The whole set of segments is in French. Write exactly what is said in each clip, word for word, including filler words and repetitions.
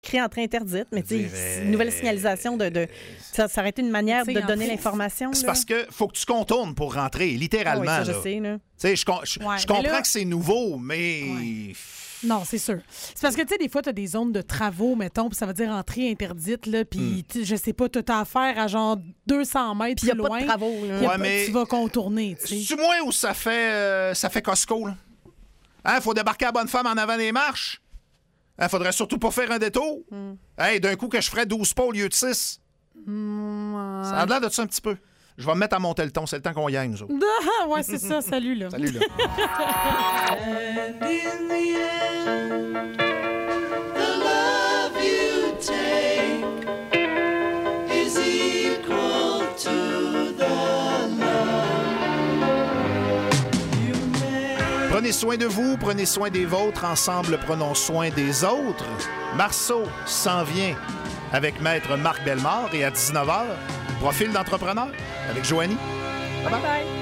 écrit entrée interdite, mais tu sais, dirais... une nouvelle signalisation de... de ça, ça aurait été une manière de donner l'information. C'est là. parce que faut que tu contournes pour rentrer, littéralement. Ah oui, ça, là. je sais, là. Tu sais, je, je, Ouais, je comprends là... que c'est nouveau, mais... Ouais. Non, c'est sûr. C'est parce que, tu sais, des fois, tu as des zones de travaux, mettons, puis ça veut dire entrée interdite, là, puis, mm. je sais pas, tu as affaire à genre deux cents mètres plus loin. Puis il n'y a pas de travaux, là. Ouais, pas, mais... Tu vas contourner, tu sais. C'est moins où ça fait, euh, ça fait Costco, là? Hein, faut débarquer la bonne femme en avant des marches? Hein, faudrait surtout pas faire un détour? Mm. Hey, d'un coup que je ferais douze pas au lieu de six? Mm, ouais. Ça a l'air de ça un petit peu. Je vais me mettre à monter le ton. C'est le temps qu'on y aille, nous autres. Ah, ouais, c'est ça. Salut, là. Salut, là. And in the end, the love you take is equal to the love you make. Prenez soin de vous, prenez soin des vôtres. Ensemble, prenons soin des autres. Marceau s'en vient avec Maître Marc Bellemare et à dix-neuf heures, Profil d'entrepreneur avec Joanie. Bye bye. bye.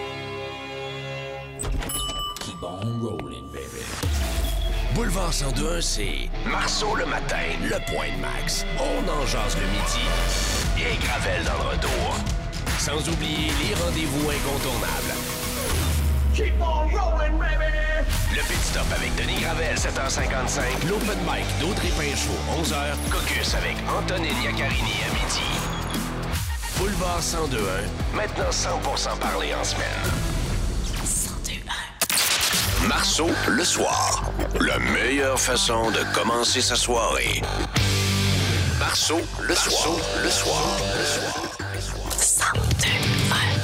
Keep on rolling, baby. Boulevard cent deux, c'est Marceau le matin, le point de max. On en jase le midi. Et Gravel dans le retour. Sans oublier les rendez-vous incontournables. Keep on rolling, baby. Le Pit Stop avec Denis Gravel, sept heures cinquante-cinq. L'Open Mic d'Audrey Pinchot, onze heures. Caucus avec Antonine Iaccarini à midi. Boulevard cent deux un, maintenant cent pour cent parlé en semaine. cent deux un. Marceau, le soir. La meilleure façon de commencer sa soirée. Marceau, le Marceau, soir. Le soir. Le soir. Le soir. cent deux un.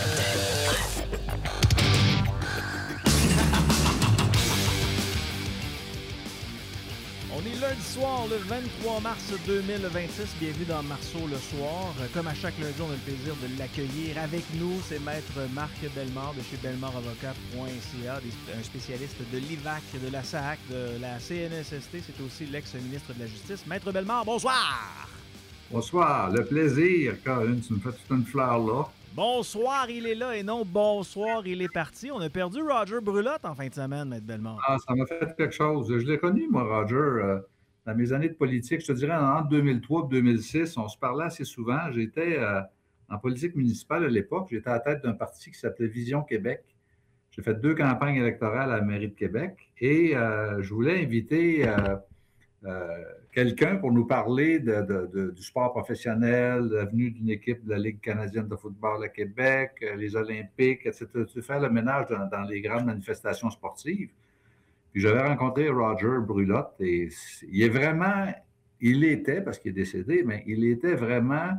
On est lundi soir, le vingt-trois mars deux mille vingt-six. Bienvenue dans Marceau le soir. Comme à chaque lundi, on a le plaisir de l'accueillir avec nous. C'est Maître Marc Bellemare de chez bellemare avocat point c a, un spécialiste de l'I V A C, de la S A C, de la C N S S T. C'est aussi l'ex-ministre de la Justice. Maître Bellemare, bonsoir! Bonsoir. Le plaisir, Caroline. Tu me fais toute une fleur là. Bonsoir, il est là et non bonsoir, il est parti. On a perdu Roger Brulotte en fin de semaine, Maître Bellemare. Ah, ça m'a fait quelque chose. Je l'ai connu, moi, Roger, euh, dans mes années de politique. Je te dirais, entre deux mille trois et deux mille six, on se parlait assez souvent. J'étais euh, en politique municipale à l'époque. J'étais à la tête d'un parti qui s'appelait Vision Québec. J'ai fait deux campagnes électorales à la mairie de Québec et euh, je voulais inviter euh, euh, quelqu'un pour nous parler de, de, de, du sport professionnel, de la venue d'une équipe de la Ligue canadienne de football à Québec, les Olympiques, et cetera. Tu faire le ménage dans, dans les grandes manifestations sportives. Puis j'avais rencontré Roger Brulotte et il est vraiment, il était, parce qu'il est décédé, mais il était vraiment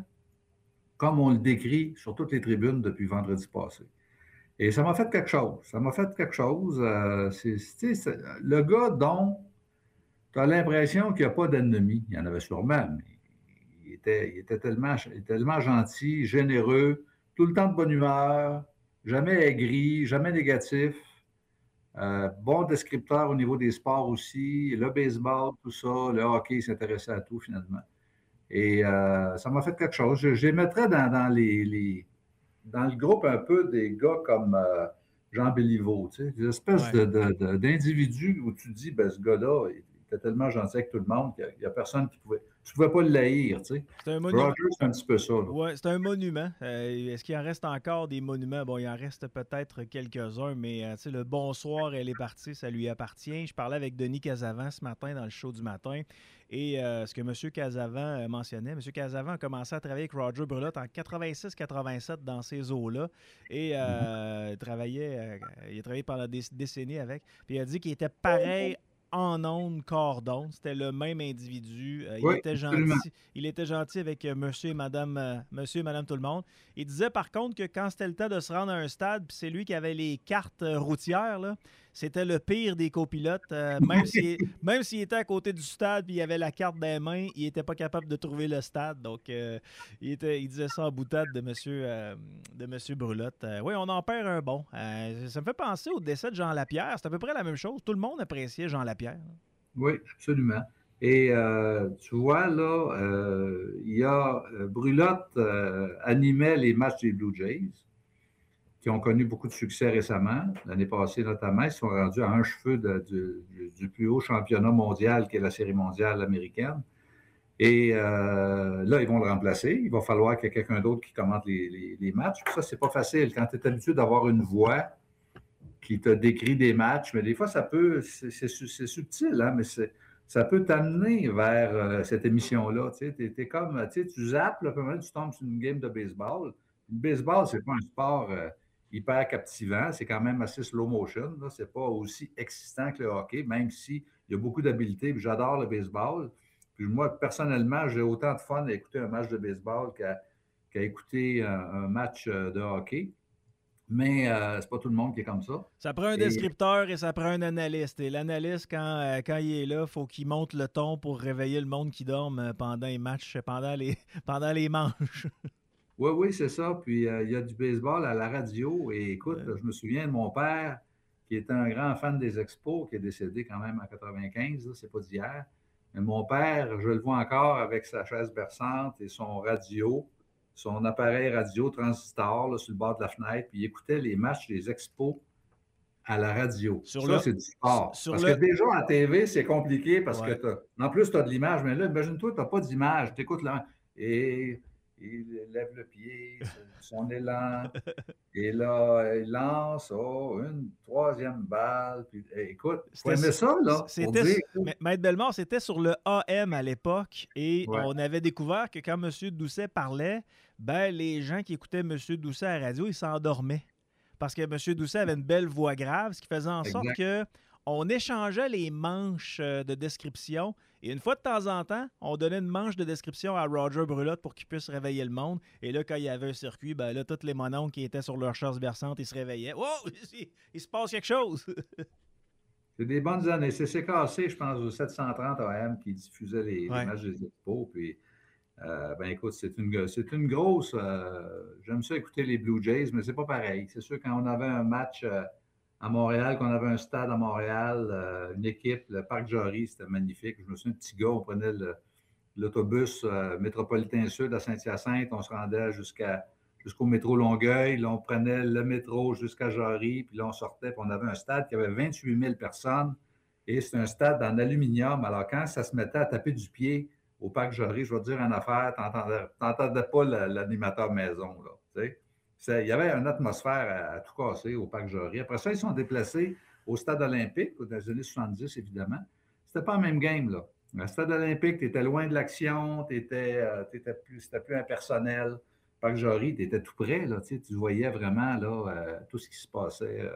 comme on le décrit sur toutes les tribunes depuis vendredi passé. Et ça m'a fait quelque chose. Ça m'a fait quelque chose. Euh, c'est, c'est, c'est, le gars dont tu as l'impression qu'il n'y a pas d'ennemis. Il y en avait sûrement, mais il était, il était tellement, il était tellement gentil, généreux, tout le temps de bonne humeur, jamais aigri, jamais négatif. Euh, bon descripteur au niveau des sports aussi, le baseball, tout ça, le hockey, il s'intéressait à tout finalement. Et euh, ça m'a fait quelque chose. Je, je les mettrais dans, dans, les, les, dans le groupe un peu des gars comme euh, Jean Béliveau, tu sais, des espèces ouais. de, de, de, d'individus où tu te dis, ben, ce gars-là, il était tellement gentil avec tout le monde qu'il n'y a, a personne qui pouvait... Tu ne pouvais pas le haïr, tu sais. C'est un monument. Roger, c'est un petit peu ça. Oui, c'est un monument. Euh, est-ce qu'il en reste encore des monuments? Bon, il en reste peut-être quelques-uns, mais euh, tu sais, le bonsoir, elle est partie, ça lui appartient. Je parlais avec Denis Casavant ce matin dans le show du matin, et euh, ce que M. Casavant euh, mentionnait, M. Casavant a commencé à travailler avec Roger Brulotte en quatre-vingt-six quatre-vingt-sept dans ces eaux-là, et euh, il travaillait, euh, il a travaillé pendant des décennies avec, puis il a dit qu'il était pareil en ondes, corps d'onde. C'était le même individu. Euh, il, oui, était gentil, il était gentil avec euh, monsieur et madame, euh, monsieur et madame tout le monde. Il disait par contre que quand c'était le temps de se rendre à un stade, puis c'est lui qui avait les cartes euh, routières, là, c'était le pire des copilotes. Euh, même s'il même s'il était à côté du stade puis il avait la carte des mains, il n'était pas capable de trouver le stade. Donc, euh, il, était, il disait ça en boutade de monsieur, euh, de monsieur Brulotte. Euh, oui, on en perd un bon. Euh, ça me fait penser au décès de Jean Lapierre. C'est à peu près la même chose. Tout le monde appréciait Jean Lapierre. Oui, absolument. Et euh, tu vois, là, euh, il y a euh, Brulotte euh, animait les matchs des Blue Jays, qui ont connu beaucoup de succès récemment. L'année passée, notamment, ils sont rendus à un cheveu de, de, du plus haut championnat mondial, qui est la Série mondiale américaine. Et euh, là, ils vont le remplacer. Il va falloir qu'il y ait quelqu'un d'autre qui commente les, les, les matchs. Puis ça, c'est pas facile. Quand tu es habitué d'avoir une voix qui te décrit des matchs, mais des fois, ça peut, c'est, c'est, c'est subtil, hein, mais c'est, ça peut t'amener vers euh, cette émission-là. Tu sais, t'es, t'es comme, tu sais, tu zappes, là, tu tombes sur une game de baseball. Le baseball, c'est pas un sport euh, hyper captivant. C'est quand même assez slow motion. Là. C'est pas aussi excitant que le hockey, même s'il y a beaucoup d'habileté. Puis j'adore le baseball. Puis moi, personnellement, j'ai autant de fun à écouter un match de baseball qu'à, qu'à écouter un, un match de hockey. Mais euh, c'est pas tout le monde qui est comme ça. Ça prend un descripteur et, et ça prend un analyste. Et l'analyste, quand, euh, quand il est là, il faut qu'il monte le ton pour réveiller le monde qui dorme pendant les matchs, pendant les, pendant les manches. Oui, oui, c'est ça. Puis euh, il y a du baseball à la radio. Et écoute, ouais. Je me souviens de mon père, qui était un grand fan des Expos, qui est décédé quand même en quatre-vingt-quinze, là, c'est pas d'hier. Mais mon père, je le vois encore avec sa chaise berçante et son radio, son appareil radio transistor là, sur le bord de la fenêtre, puis il écoutait les matchs des Expos à la radio. Sur ça, le... c'est du sport. Sur parce le... que déjà, à la T V, c'est compliqué parce ouais. que t'as... en plus, tu as de l'image, mais là, imagine-toi, tu n'as pas d'image. Tu écoutes la... Et il lève le pied, son élan, et là, il lance oh, une troisième balle. Puis, écoute, tu aimais ça, là? C'était, dire... Maître Bellemare, c'était sur le A M à l'époque, et ouais. on avait découvert que quand M. Doucet parlait, ben, les gens qui écoutaient M. Doucet à la radio, ils s'endormaient. Parce que M. Doucet avait une belle voix grave, ce qui faisait en sorte que on échangeait les manches de description et une fois de temps en temps, on donnait une manche de description à Roger Brulotte pour qu'il puisse réveiller le monde. Et là, quand il y avait un circuit, ben là, toutes les mononcles qui étaient sur leur chaise berçante, ils se réveillaient. Wow! Il, il se passe quelque chose! C'est des bonnes années. C'est C K C, je pense, au sept cent trente A M qui diffusait les, ouais. les matchs des Expos. Puis, euh, ben écoute, c'est une, c'est une grosse... Euh, j'aime ça écouter les Blue Jays, mais c'est pas pareil. C'est sûr, quand on avait un match... Euh, à Montréal, qu'on avait un stade à Montréal, euh, une équipe, le Parc Jory, c'était magnifique. Je me souviens, un petit gars, on prenait le, l'autobus euh, métropolitain sud à Saint-Hyacinthe, on se rendait jusqu'à, jusqu'au métro Longueuil, là, on prenait le métro jusqu'à Jory, puis là, on sortait, puis on avait un stade qui avait vingt-huit mille personnes, et c'est un stade en aluminium. Alors, quand ça se mettait à taper du pied au Parc Jory, je vais te dire en affaire, t'entendais, t'entendais pas l'animateur maison, là, tu sais. Il y avait une atmosphère à, à tout casser au Parc Jory. Après ça, ils sont déplacés au Stade olympique, dans les années soixante-dix, évidemment. C'était pas le même game, là. Le Stade olympique, tu étais loin de l'action, t'étais, euh, t'étais plus, c'était plus impersonnel. Parc Jory, tu étais tout près, là, tu voyais vraiment là, euh, tout ce qui se passait. Euh,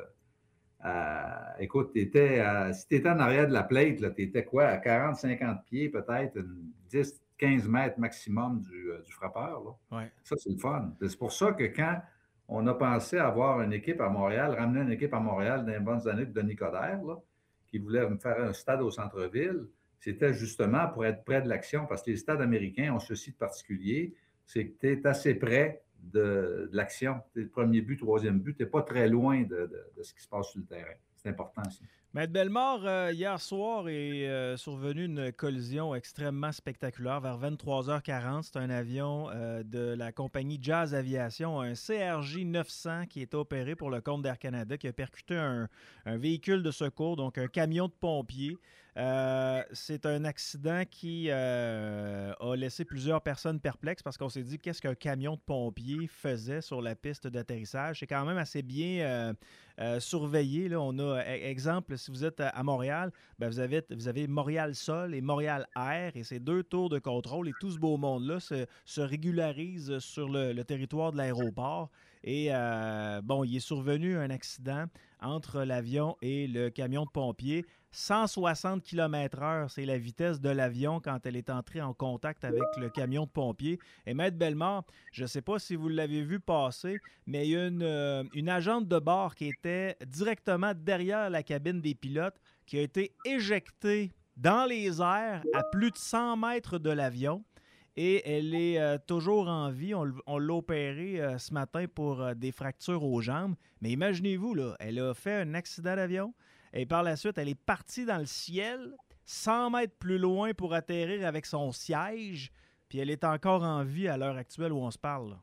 à... Écoute, t'étais, euh, si tu étais en arrière de la plate, tu étais quoi, à quarante à cinquante pieds, peut-être, dix à quinze mètres maximum du, euh, du frappeur. Là. Ouais. Ça, c'est le fun. C'est pour ça que quand on a pensé avoir une équipe à Montréal, ramener une équipe à Montréal dans les bonnes années de Denis Coderre, là, qui voulait me faire un stade au centre-ville, c'était justement pour être près de l'action, parce que les stades américains ont ceci de particulier, c'est que tu es assez près de, de l'action. T'es le premier but, troisième but, tu n'es pas très loin de, de, de ce qui se passe sur le terrain. C'est important, ça. Maître Bellemare, euh, hier soir est euh, survenue une collision extrêmement spectaculaire vers vingt-trois heures quarante. C'est un avion euh, de la compagnie Jazz Aviation, un C R J neuf cents qui était opéré pour le compte d'Air Canada, qui a percuté un, un véhicule de secours, donc un camion de pompiers. Euh, c'est un accident qui euh, a laissé plusieurs personnes perplexes parce qu'on s'est dit qu'est-ce qu'un camion de pompiers faisait sur la piste d'atterrissage. C'est quand même assez bien euh, euh, surveillé. Là. On a, exemple, si vous êtes à Montréal, ben vous, avez, vous avez Montréal-Sol et Montréal-Air et ces deux tours de contrôle et tout ce beau monde-là se, se régularise sur le, le territoire de l'aéroport. Et euh, bon, il est survenu un accident entre l'avion et le camion de pompiers. cent soixante kilomètres heure, c'est la vitesse de l'avion quand elle est entrée en contact avec le camion de pompiers. Et Maître Bellemare, je ne sais pas si vous l'avez vu passer, mais il y a une, euh, une agente de bord qui était directement derrière la cabine des pilotes qui a été éjectée dans les airs à plus de cent mètres de l'avion. Et elle est euh, toujours en vie. On, on l'a opérée euh, ce matin pour euh, des fractures aux jambes. Mais imaginez-vous, là, elle a fait un accident d'avion et par la suite, elle est partie dans le ciel, cent mètres plus loin pour atterrir avec son siège. Puis elle est encore en vie à l'heure actuelle où on se parle.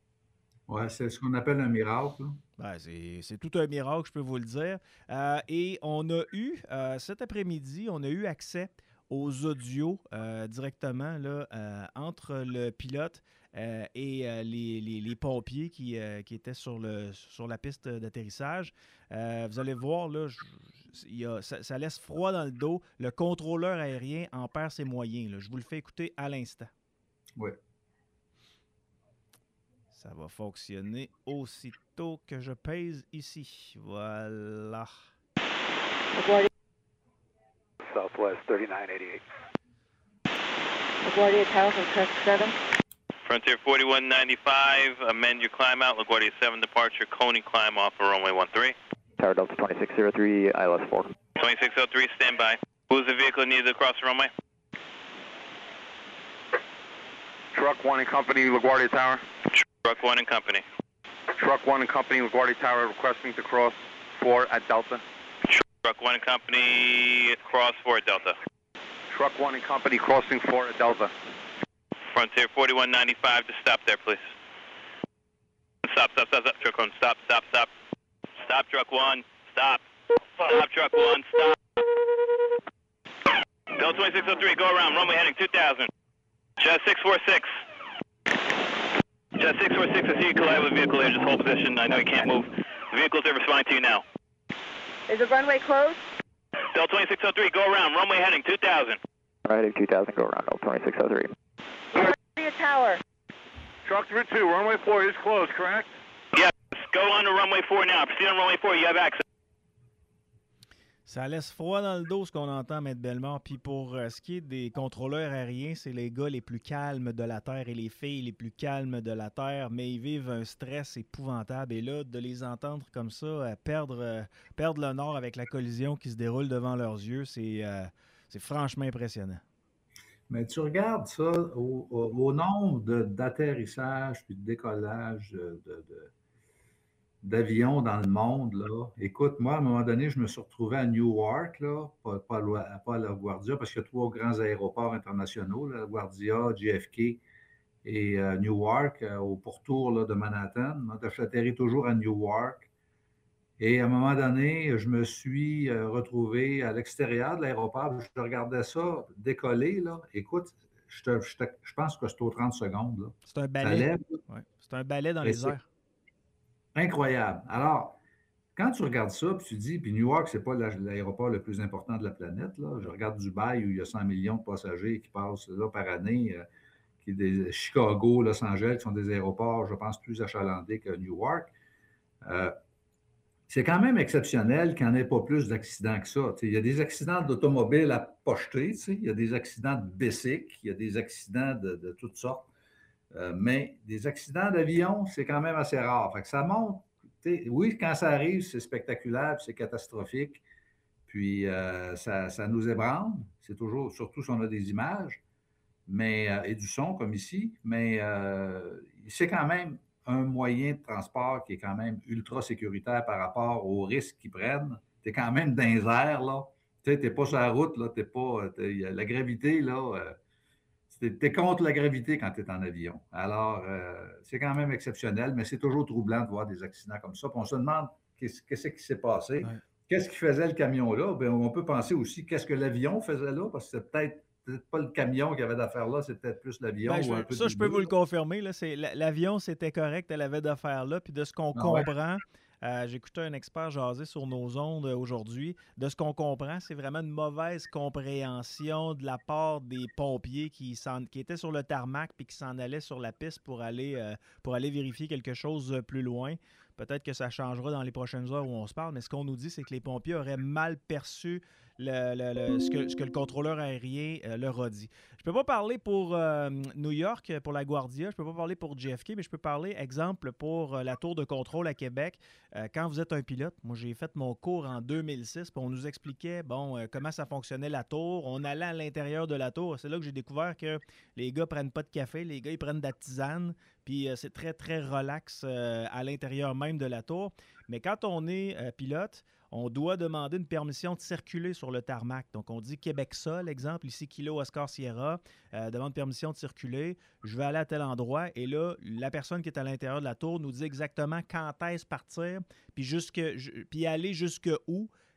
Oui, c'est ce qu'on appelle un miracle. Ben, c'est, c'est tout un miracle, je peux vous le dire. Euh, et on a eu, euh, cet après-midi, on a eu accès aux audios euh, directement là, euh, entre le pilote euh, et euh, les, les, les pompiers qui, euh, qui étaient sur, le, sur la piste d'atterrissage. Euh, vous allez voir, là, je, il y a, ça, ça laisse froid dans le dos. Le contrôleur aérien en perd ses moyens. Là. Je vous le fais écouter à l'instant. Oui. Ça va fonctionner aussitôt que je pèse ici. Voilà. Southwest thirty-nine eighty-eight. LaGuardia Tower from Crest seven. Frontier forty-one ninety-five, amend your climb out. LaGuardia seven departure, Coney climb off of runway one three. Tower Delta twenty-six oh three, I L S four. twenty-six oh three, stand by. Who's the vehicle needed across the runway? Truck one and Company, LaGuardia Tower. Truck one and Company. Truck one and Company, LaGuardia Tower, requesting to cross four at Delta. Truck one and Company, cross four at Delta. Truck one and Company, crossing four at Delta. Frontier forty-one ninety-five, to stop there, please. Stop, stop, stop, stop, truck one, stop, stop, stop. Stop, truck one, stop. Stop, truck one, stop. Delta twenty-six oh three, go around, runway heading two thousand. Jet six four six. Jet six four six, I see you collide with a vehicle there, just hold position, I know you can't move. The vehicle's there responding to you now. Is the runway closed? Delta twenty-six oh three, go around, runway heading two thousand. Heading two thousand, go around, Delta twenty-six oh three. LaGuardia Tower. Truck through two, runway four is closed, correct? Yes, go on to runway four now. Proceed on runway four, you have access. Ça laisse froid dans le dos ce qu'on entend, Maître Bellemare. Puis pour euh, ce qui est des contrôleurs aériens, c'est les gars les plus calmes de la Terre et les filles les plus calmes de la Terre, mais ils vivent un stress épouvantable. Et là, de les entendre comme ça, euh, perdre, euh, perdre le nord avec la collision qui se déroule devant leurs yeux, c'est, euh, c'est franchement impressionnant. Mais tu regardes ça au, au, au nombre de, d'atterrissages puis de décollages de, de, d'avions dans le monde, là. Écoute, moi, à un moment donné, je me suis retrouvé à Newark, là, pas, pas, pas à LaGuardia, parce qu'il y a trois grands aéroports internationaux, là, LaGuardia, J F K et euh, Newark, euh, au pourtour là, de Manhattan. Moi, j'atterris toujours à Newark. Et à un moment donné, je me suis euh, retrouvé à l'extérieur de l'aéroport. Je regardais ça décoller, là. Écoute, je, te, je, te, je pense que c'est aux trente secondes, là. C'est un balai. Ouais. C'est un balai dans et les airs. Incroyable. Alors, quand tu regardes ça, puis tu dis, puis Newark, c'est pas l'aéroport le plus important de la planète, là. Je regarde Dubaï, où il y a cent millions de passagers qui passent là par année, euh, qui est des Chicago, Los Angeles, qui sont des aéroports, je pense, plus achalandés que Newark. Euh, c'est quand même exceptionnel qu'il n'y en ait pas plus d'accidents que ça. T'sais, il y a des accidents d'automobile à pocheter, il y a des accidents de bicycle, il y a des accidents de, de toutes sortes. Euh, mais des accidents d'avion, c'est quand même assez rare. Fait que ça montre, oui, quand ça arrive, c'est spectaculaire, c'est catastrophique, puis euh, ça, ça nous ébranle. C'est toujours, surtout si on a des images mais, euh, et du son, comme ici, mais euh, c'est quand même un moyen de transport qui est quand même ultra sécuritaire par rapport aux risques qu'ils prennent. Tu es quand même dans les airs, là. Tu n'es pas sur la route, là. T'es pas, t'es, la gravité, là... Euh, tu es contre la gravité quand tu es en avion. Alors, euh, c'est quand même exceptionnel, mais c'est toujours troublant de voir des accidents comme ça. Puis on se demande qu'est-ce, qu'est-ce qui s'est passé. Ouais. Qu'est-ce qui faisait le camion là? Bien, on peut penser aussi qu'est-ce que l'avion faisait là, parce que c'est peut-être, peut-être pas le camion qui avait d'affaires là, c'est peut-être plus l'avion. Ben, ou je, un peu ça, je peux deux, vous le confirmer. Là, c'est, l'avion, c'était correct, elle avait d'affaires là. Puis de ce qu'on ah, comprend... Ouais. Euh, j'écoutais un expert jaser sur nos ondes aujourd'hui. De ce qu'on comprend, c'est vraiment une mauvaise compréhension de la part des pompiers qui, qui étaient sur le tarmac puis qui s'en allaient sur la piste pour aller, euh, pour aller vérifier quelque chose plus loin. Peut-être que ça changera dans les prochaines heures où on se parle, mais ce qu'on nous dit, c'est que les pompiers auraient mal perçu le, le, le, ce, que, ce que le contrôleur aérien euh, leur a dit. Je peux pas parler pour euh, New York, pour LaGuardia, je peux pas parler pour J F K, mais je peux parler, exemple, pour euh, la tour de contrôle à Québec. Euh, quand vous êtes un pilote, moi j'ai fait mon cours en deux mille six, puis on nous expliquait bon euh, comment ça fonctionnait la tour. On allait à l'intérieur de la tour. C'est là que j'ai découvert que les gars prennent pas de café, les gars ils prennent de la tisane, puis euh, c'est très très relax euh, à l'intérieur même de la tour. Mais quand on est euh, pilote, on doit demander une permission de circuler sur le tarmac. Donc, on dit Québec-Sol, exemple, ici, Kilo Oscar Sierra, euh, demande permission de circuler. Je vais aller à tel endroit. Et là, la personne qui est à l'intérieur de la tour nous dit exactement quand est-ce partir, puis, jusque, puis aller jusque où.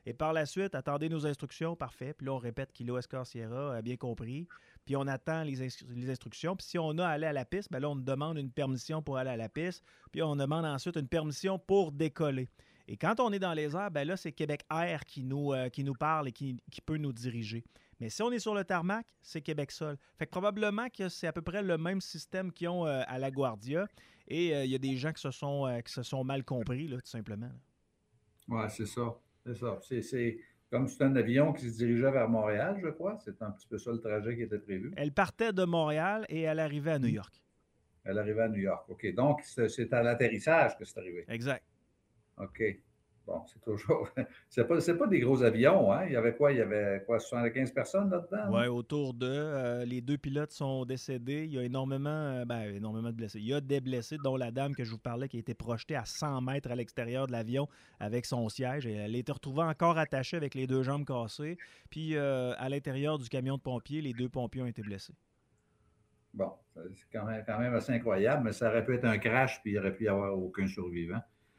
Et par la suite, attendez nos instructions, parfait. Puis là, on répète Kilo Oscar Sierra, a bien compris. Puis on attend les, instru- les instructions. Puis si on a à aller à la piste, bien là, on demande une permission pour aller à la piste. Puis on demande ensuite une permission pour décoller. Et quand on est dans les airs, bien là, c'est Québec Air qui nous, euh, qui nous parle et qui, qui peut nous diriger. Mais si on est sur le tarmac, c'est Québec Sol. Fait que probablement que c'est à peu près le même système qu'ils ont euh, à LaGuardia. Et il euh, y a des gens qui se sont, euh, qui se sont mal compris, là, tout simplement. Oui, c'est ça. C'est ça. C'est, c'est comme c'est un avion qui se dirigeait vers Montréal, je crois. C'est un petit peu ça le trajet qui était prévu. Elle partait de Montréal et elle arrivait à New York. Elle arrivait à New York. OK. Donc, c'est, c'est à l'atterrissage que c'est arrivé. Exact. OK. Bon, c'est toujours... c'est pas, c'est pas des gros avions, hein? Il y avait quoi? Il y avait quoi, soixante-quinze personnes là-dedans? Oui, autour d'eux. Euh, les deux pilotes sont décédés. Il y a énormément, euh, ben, énormément de blessés. Il y a des blessés, dont la dame que je vous parlais qui a été projetée à cent mètres à l'extérieur de l'avion avec son siège. Et elle a été retrouvée encore attachée avec les deux jambes cassées. Puis, euh, à l'intérieur du camion de pompiers, les deux pompiers ont été blessés. Bon, c'est quand même, quand même assez incroyable, mais ça aurait pu être un crash, puis il n'y aurait pu y avoir aucun survivant.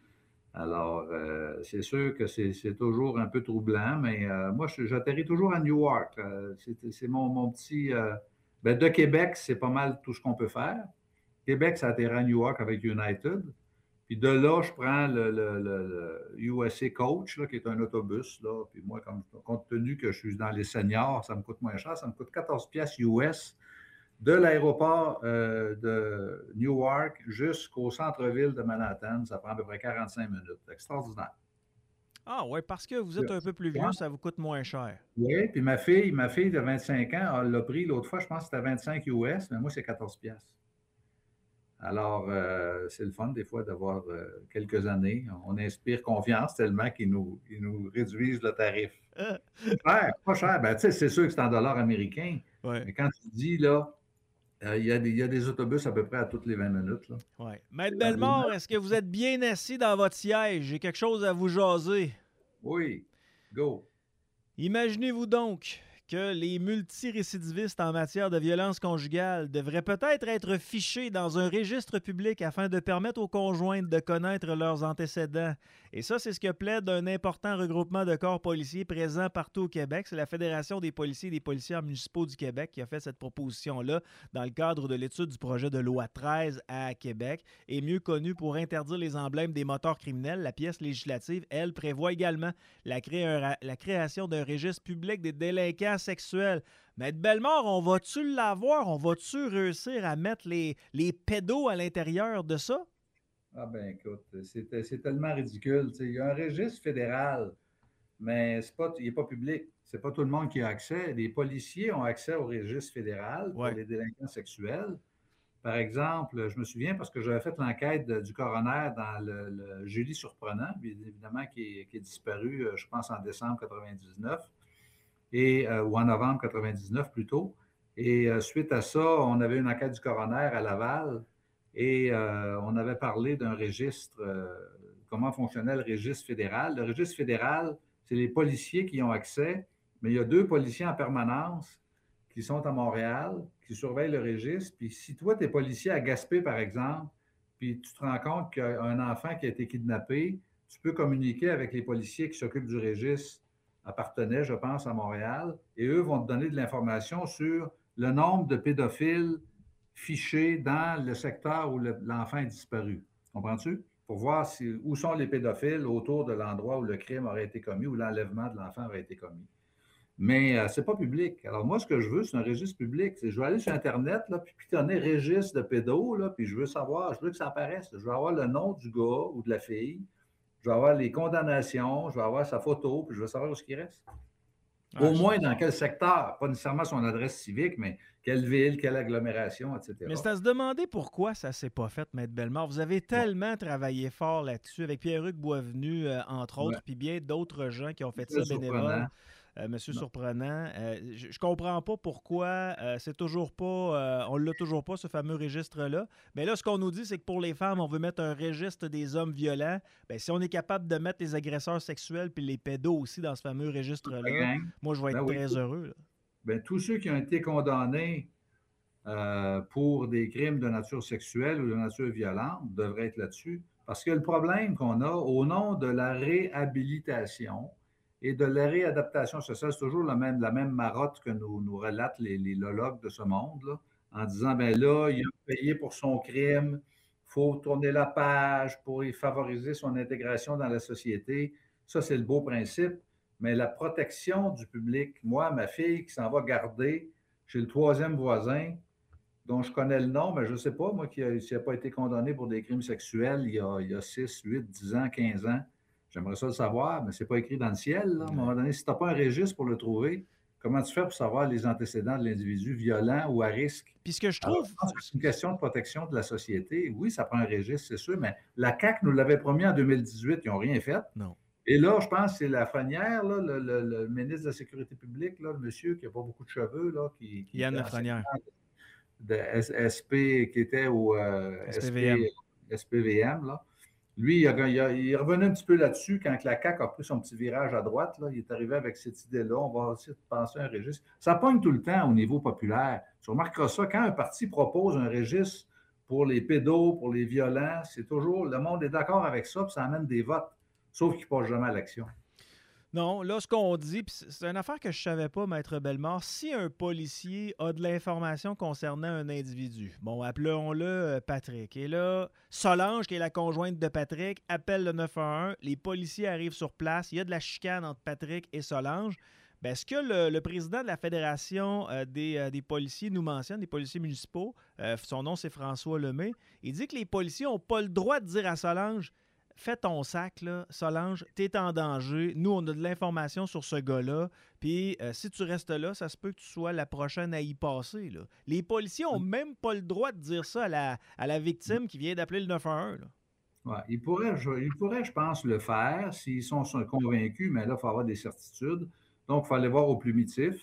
Alors, euh, c'est sûr que c'est, c'est toujours un peu troublant, mais euh, moi, je, j'atterris toujours à Newark. Euh, c'est, c'est mon, mon petit... Euh, ben de Québec, c'est pas mal tout ce qu'on peut faire. Québec, ça atterrit à Newark avec United. Puis de là, je prends le, le, le, le U S A Coach, là, qui est un autobus. Là. Puis moi, comme, compte tenu que je suis dans les seniors, ça me coûte moins cher. Ça me coûte quatorze piastres U S de l'aéroport euh, de Newark jusqu'au centre-ville de Manhattan. Ça prend à peu près quarante-cinq minutes. Extraordinaire. Ah oui, parce que vous êtes un peu plus vieux, ça vous coûte moins cher. Oui, puis ma fille, ma fille de vingt-cinq ans, elle l'a pris l'autre fois, je pense que c'était vingt-cinq U S, mais moi, c'est quatorze piastres. Alors, euh, c'est le fun des fois d'avoir euh, quelques années. On inspire confiance tellement qu'ils nous, ils nous réduisent le tarif. Cher, pas cher. Ben, tu sais, c'est sûr que c'est en dollars américains. Ouais. Mais quand tu dis, là, il euh, y, y a des autobus à peu près à toutes les vingt minutes. Là. Ouais. Maître Bellemare, est-ce que vous êtes bien assis dans votre siège? J'ai quelque chose à vous jaser. Oui, go. Imaginez-vous donc que les multirécidivistes en matière de violence conjugale devraient peut-être être fichés dans un registre public afin de permettre aux conjointes de connaître leurs antécédents. Et ça, c'est ce que plaide un important regroupement de corps policiers présents partout au Québec. C'est la Fédération des policiers et des policiers municipaux du Québec qui a fait cette proposition-là dans le cadre de l'étude du projet de loi treize à Québec. Et mieux connu pour interdire les emblèmes des moteurs criminels, la pièce législative, elle, prévoit également la, cré- la création d'un registre public des délinquants sexuels. Maître Bellemare, on va-tu l'avoir? On va-tu réussir à mettre les, les pédos à l'intérieur de ça? Ah ben écoute, c'est, c'est tellement ridicule. T'sais, il y a un registre fédéral, mais c'est pas, il n'est pas public. C'est pas tout le monde qui a accès. Les policiers ont accès au registre fédéral pour ouais. les délinquants sexuels. Par exemple, je me souviens parce que j'avais fait l'enquête de, du coroner dans le, le Julie Surprenant, évidemment, qui est, qui est disparu, je pense, en décembre quatre-vingt-dix-neuf. Et, euh, ou en novembre quatre-vingt-dix-neuf plutôt. Et euh, suite à ça, on avait une enquête du coroner à Laval et euh, on avait parlé d'un registre, euh, comment fonctionnait le registre fédéral. Le registre fédéral, c'est les policiers qui y ont accès, mais il y a deux policiers en permanence qui sont à Montréal, qui surveillent le registre. Puis si toi, tu es policier à Gaspé, par exemple, puis tu te rends compte qu'il y a un enfant qui a été kidnappé, tu peux communiquer avec les policiers qui s'occupent du registre appartenaient, je pense, à Montréal, et eux vont te donner de l'information sur le nombre de pédophiles fichés dans le secteur où le, l'enfant est disparu. Comprends-tu? Pour voir si, où sont les pédophiles autour de l'endroit où le crime aurait été commis, où l'enlèvement de l'enfant aurait été commis. Mais euh, c'est pas public. Alors moi, ce que je veux, c'est un registre public. C'est, je veux aller sur Internet, là, puis pitonner registre de pédos, là, puis je veux savoir, je veux que ça apparaisse. Je veux avoir le nom du gars ou de la fille. Je vais avoir les condamnations, je vais avoir sa photo, puis je vais savoir où ce qui reste. Ah, Au moins dans quel secteur, pas nécessairement son adresse civique, mais quelle ville, quelle agglomération, et cetera. Mais c'est à se demander pourquoi ça ne s'est pas fait, Maître Bellemare. Vous avez tellement ouais. travaillé fort là-dessus, avec Pierre-Hugues Boisvenu, euh, entre autres, ouais. puis bien d'autres gens qui ont fait c'est ça bénévole. Euh, Monsieur non. Surprenant, euh, je, je comprends pas pourquoi euh, c'est toujours pas, euh, on l'a toujours pas, ce fameux registre-là. Mais là, ce qu'on nous dit, c'est que pour les femmes, on veut mettre un registre des hommes violents. Bien, si on est capable de mettre les agresseurs sexuels puis les pédos aussi dans ce fameux registre-là, moi, je vais être ben très oui. heureux. Bien, tous ceux qui ont été condamnés euh, pour des crimes de nature sexuelle ou de nature violente devraient être là-dessus. Parce que le problème qu'on a, au nom de la réhabilitation, et de la réadaptation sociale. C'est toujours la même, la même marotte que nous, nous relatent les, les lologues de ce monde, là, en disant, ben là, il a payé pour son crime, il faut tourner la page pour y favoriser son intégration dans la société. Ça, c'est le beau principe. Mais la protection du public, moi, ma fille qui s'en va garder chez le troisième voisin, dont je connais le nom, mais je ne sais pas, moi, qui n'a pas été condamné pour des crimes sexuels il y a, il y a six, huit, dix ans, quinze ans. J'aimerais ça le savoir, mais ce n'est pas écrit dans le ciel. Là. À un moment donné, si tu n'as pas un registre pour le trouver, comment tu fais pour savoir les antécédents de l'individu violent ou à risque? Puis ce que je trouve... Alors, je pense que c'est une question de protection de la société. Oui, ça prend un registre, c'est sûr, mais la C A Q nous l'avait promis en deux mille dix-huit, ils n'ont rien fait. Non. Et là, je pense que c'est Lafrenière, là, le, le, le ministre de la Sécurité publique, là, le monsieur qui n'a pas beaucoup de cheveux, là, qui, qui Yann Lafrenière. De S- SP, qui était au euh, S P V M. S P V M, là. Lui, il, a, il, a, il est revenu un petit peu là-dessus quand la C A Q a pris son petit virage à droite. Là, il est arrivé avec cette idée-là. On va essayer de penser un registre. Ça pogne tout le temps au niveau populaire. Tu remarqueras ça, quand un parti propose un registre pour les pédos, pour les violents, c'est toujours, le monde est d'accord avec ça, puis ça amène des votes. Sauf qu'il ne passe jamais à l'action. Non, là, ce qu'on dit, puis c'est une affaire que je ne savais pas, Maître Bellemare, si un policier a de l'information concernant un individu, bon, appelons-le Patrick, et là, Solange, qui est la conjointe de Patrick, appelle le neuf un un, les policiers arrivent sur place, il y a de la chicane entre Patrick et Solange, bien, est-ce que le, le président de la Fédération euh, des, euh, des policiers nous mentionne, des policiers municipaux, euh, son nom c'est François Lemay, il dit que les policiers n'ont pas le droit de dire à Solange: fais ton sac, là, Solange, t'es en danger. Nous, on a de l'information sur ce gars-là. Puis, euh, si tu restes là, ça se peut que tu sois la prochaine à y passer. Là. Les policiers n'ont même pas le droit de dire ça à la, à la victime qui vient d'appeler le neuf un un. Là. Ouais, ils pourraient, je, ils pourraient, je pense, le faire s'ils sont, sont convaincus, mais là, il faut avoir des certitudes. Donc, il faut aller voir au plumitif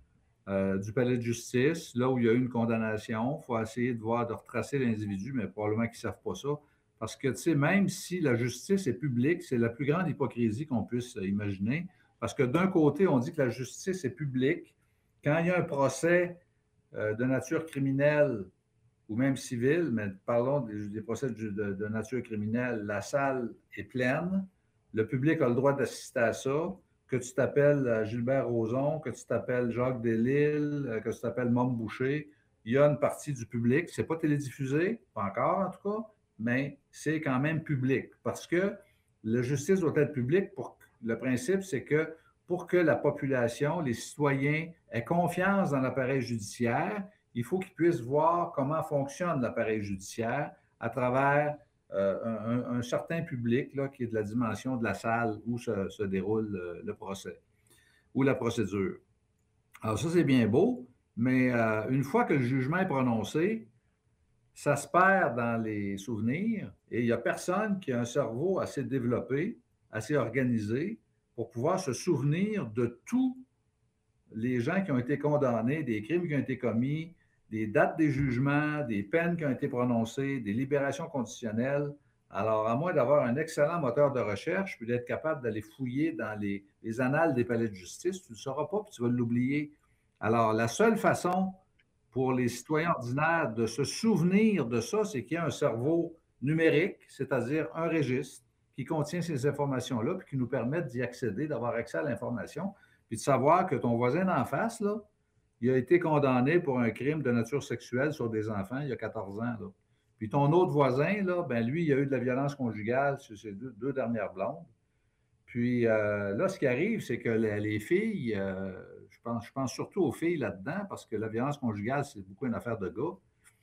euh, du palais de justice, là où il y a eu une condamnation. Il faut essayer de voir, de retracer l'individu, mais probablement qu'ils ne savent pas ça. Parce que, tu sais, même si la justice est publique, c'est la plus grande hypocrisie qu'on puisse imaginer. Parce que d'un côté, on dit que la justice est publique. Quand il y a un procès euh, de nature criminelle ou même civile, mais parlons des, des procès de, de, de nature criminelle, la salle est pleine. Le public a le droit d'assister à ça. Que tu t'appelles Gilbert Rozon, que tu t'appelles Jacques Delisle, que tu t'appelles Mom Boucher, il y a une partie du public. C'est pas télédiffusé, pas encore en tout cas, mais c'est quand même public. Parce que la justice doit être publique. Pour, le principe, c'est que pour que la population, les citoyens, aient confiance dans l'appareil judiciaire, il faut qu'ils puissent voir comment fonctionne l'appareil judiciaire à travers euh, un, un certain public là, qui est de la dimension de la salle où se, se déroule le, le procès ou la procédure. Alors ça, c'est bien beau, mais euh, une fois que le jugement est prononcé, ça se perd dans les souvenirs et il n'y a personne qui a un cerveau assez développé, assez organisé pour pouvoir se souvenir de tous les gens qui ont été condamnés, des crimes qui ont été commis, des dates des jugements, des peines qui ont été prononcées, des libérations conditionnelles. Alors, à moins d'avoir un excellent moteur de recherche puis d'être capable d'aller fouiller dans les, les annales des palais de justice, tu ne le sauras pas puis tu vas l'oublier. Alors, la seule façon pour les citoyens ordinaires de se souvenir de ça, c'est qu'il y a un cerveau numérique, c'est-à-dire un registre qui contient ces informations-là puis qui nous permettent d'y accéder, d'avoir accès à l'information, puis de savoir que ton voisin d'en face, là, il a été condamné pour un crime de nature sexuelle sur des enfants il y a quatorze ans. Là. Puis ton autre voisin, là, ben lui, il a eu de la violence conjugale sur ses deux, deux dernières blondes. Puis euh, là, ce qui arrive, c'est que les, les filles, euh, je pense, je pense surtout aux filles là-dedans, parce que la violence conjugale, c'est beaucoup une affaire de gars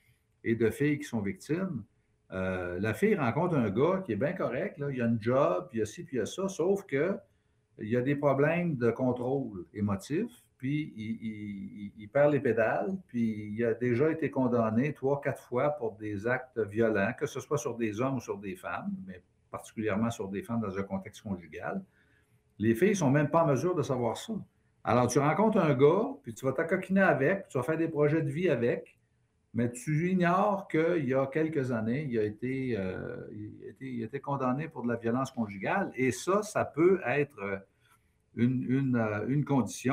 et de filles qui sont victimes. Euh, la fille rencontre un gars qui est bien correct, là, il a une job, puis il y a ci, puis il y a ça, sauf que il y a des problèmes de contrôle émotif, puis il, il, il perd les pédales, puis il a déjà été condamné trois, quatre fois pour des actes violents, que ce soit sur des hommes ou sur des femmes, mais particulièrement sur des femmes dans un contexte conjugal. Les filles ne sont même pas en mesure de savoir ça. Alors, tu rencontres un gars, puis tu vas t'acoquiner avec, tu vas faire des projets de vie avec, mais tu ignores qu'il y a quelques années, il a été, euh, il a été, il a été condamné pour de la violence conjugale. Et ça, ça peut être une, une, une condition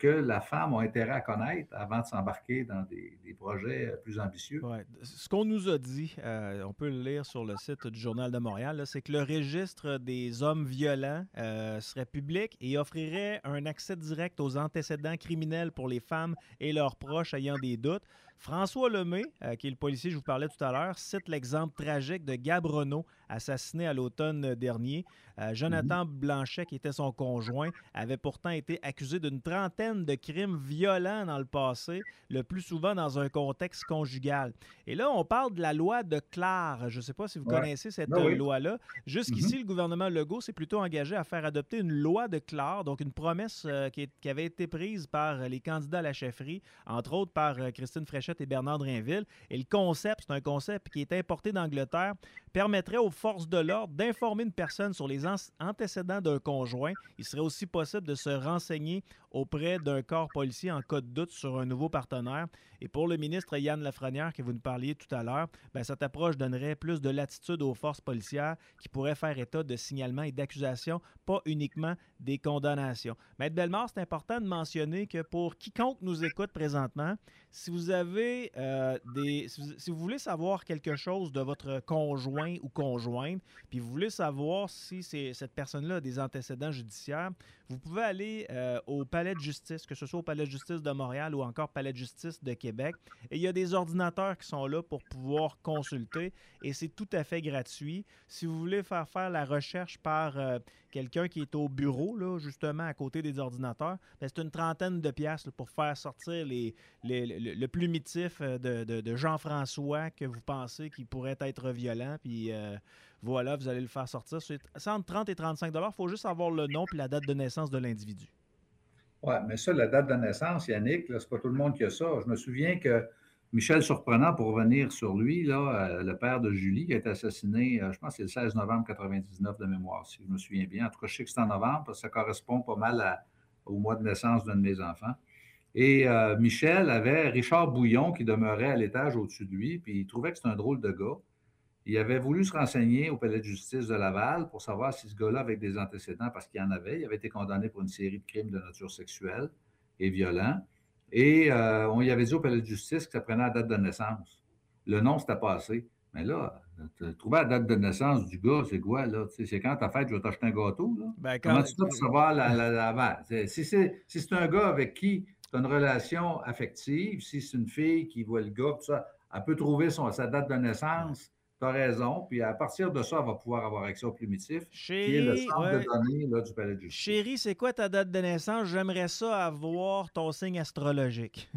que la femme a intérêt à connaître avant de s'embarquer dans des, des projets plus ambitieux. Ouais. Ce qu'on nous a dit, euh, on peut le lire sur le site du Journal de Montréal, là, c'est que le registre des hommes violents euh, serait public et offrirait un accès direct aux antécédents criminels pour les femmes et leurs proches ayant des doutes. François Lemay, euh, qui est le policier que je vous parlais tout à l'heure, cite l'exemple tragique de Gab Renault, assassiné à l'automne dernier. Euh, Jonathan mmh. Blanchet, qui était son conjoint, avait pourtant été accusé d'une trentaine de crimes violents dans le passé, le plus souvent dans un contexte conjugal. Et là, on parle de la loi de Clare. Je ne sais pas si vous ouais. connaissez cette ben oui. loi-là. Jusqu'ici, mmh. le gouvernement Legault s'est plutôt engagé à faire adopter une loi de Clare, donc une promesse euh, qui, est, qui avait été prise par les candidats à la chefferie, entre autres par euh, Christine Fréchette et Bernard Drainville. Et le concept, c'est un concept qui est importé d'Angleterre, permettrait aux forces de l'ordre d'informer une personne sur les an- antécédents d'un conjoint. Il serait aussi possible de se renseigner auprès d'un corps policier en cas de doute sur un nouveau partenaire. Et pour le ministre Yann Lafrenière, que vous nous parliez tout à l'heure, bien, cette approche donnerait plus de latitude aux forces policières qui pourraient faire état de signalements et d'accusations, pas uniquement des condamnations. Maître Bellemare, c'est important de mentionner que pour quiconque nous écoute présentement, si vous avez euh, des... Si vous, si vous voulez savoir quelque chose de votre conjoint ou conjointe, puis vous voulez savoir si c'est, cette personne-là a des antécédents judiciaires, vous pouvez aller euh, au Palais de justice, que ce soit au Palais de justice de Montréal ou encore Palais de justice de Québec. Et il y a des ordinateurs qui sont là pour pouvoir consulter et c'est tout à fait gratuit. Si vous voulez faire faire la recherche par euh, quelqu'un qui est au bureau, là, justement, à côté des ordinateurs, bien, c'est une trentaine de piastres là, pour faire sortir les, les, le, le plumitif de, de, de Jean-François que vous pensez qu'il pourrait être violent, puis euh, voilà, vous allez le faire sortir. C'est entre trente et trente-cinq dollars. Il faut juste avoir le nom et la date de naissance de l'individu. Oui, mais ça, la date de naissance, Yannick, là, c'est pas tout le monde qui a ça. Je me souviens que Michel Surprenant, pour revenir sur lui, là, euh, le père de Julie, qui a été assassiné, euh, je pense que c'est le seize novembre quatre-vingt-dix-neuf de mémoire, si je me souviens bien. En tout cas, je sais que c'est en novembre, parce que ça correspond pas mal à, au mois de naissance d'un de mes enfants. Et euh, Michel avait Richard Bouillon qui demeurait à l'étage au-dessus de lui, puis il trouvait que c'était un drôle de gars. Il avait voulu se renseigner au Palais de justice de Laval pour savoir si ce gars-là avait des antécédents, parce qu'il y en avait. Il avait été condamné pour une série de crimes de nature sexuelle et violents. Et euh, on y avait dit au Palais de justice que ça prenait la date de naissance. Le nom, c'était passé. Mais là, trouver la date de naissance du gars, c'est quoi, là? Tu sais, c'est quand ta fête, je vais t'acheter un gâteau, là? Ben, quand... Comment tu peux savoir la, la, la, la... Si, c'est, si c'est un gars avec qui tu as une relation affective, si c'est une fille qui voit le gars, tout ça, elle peut trouver son, sa date de naissance. Tu as raison. Puis à partir de ça, elle va pouvoir avoir accès au plumitif, Chérie, qui est le centre ouais. de données là, du Palais de justice. Chérie, c'est quoi ta date de naissance? J'aimerais ça avoir ton signe astrologique.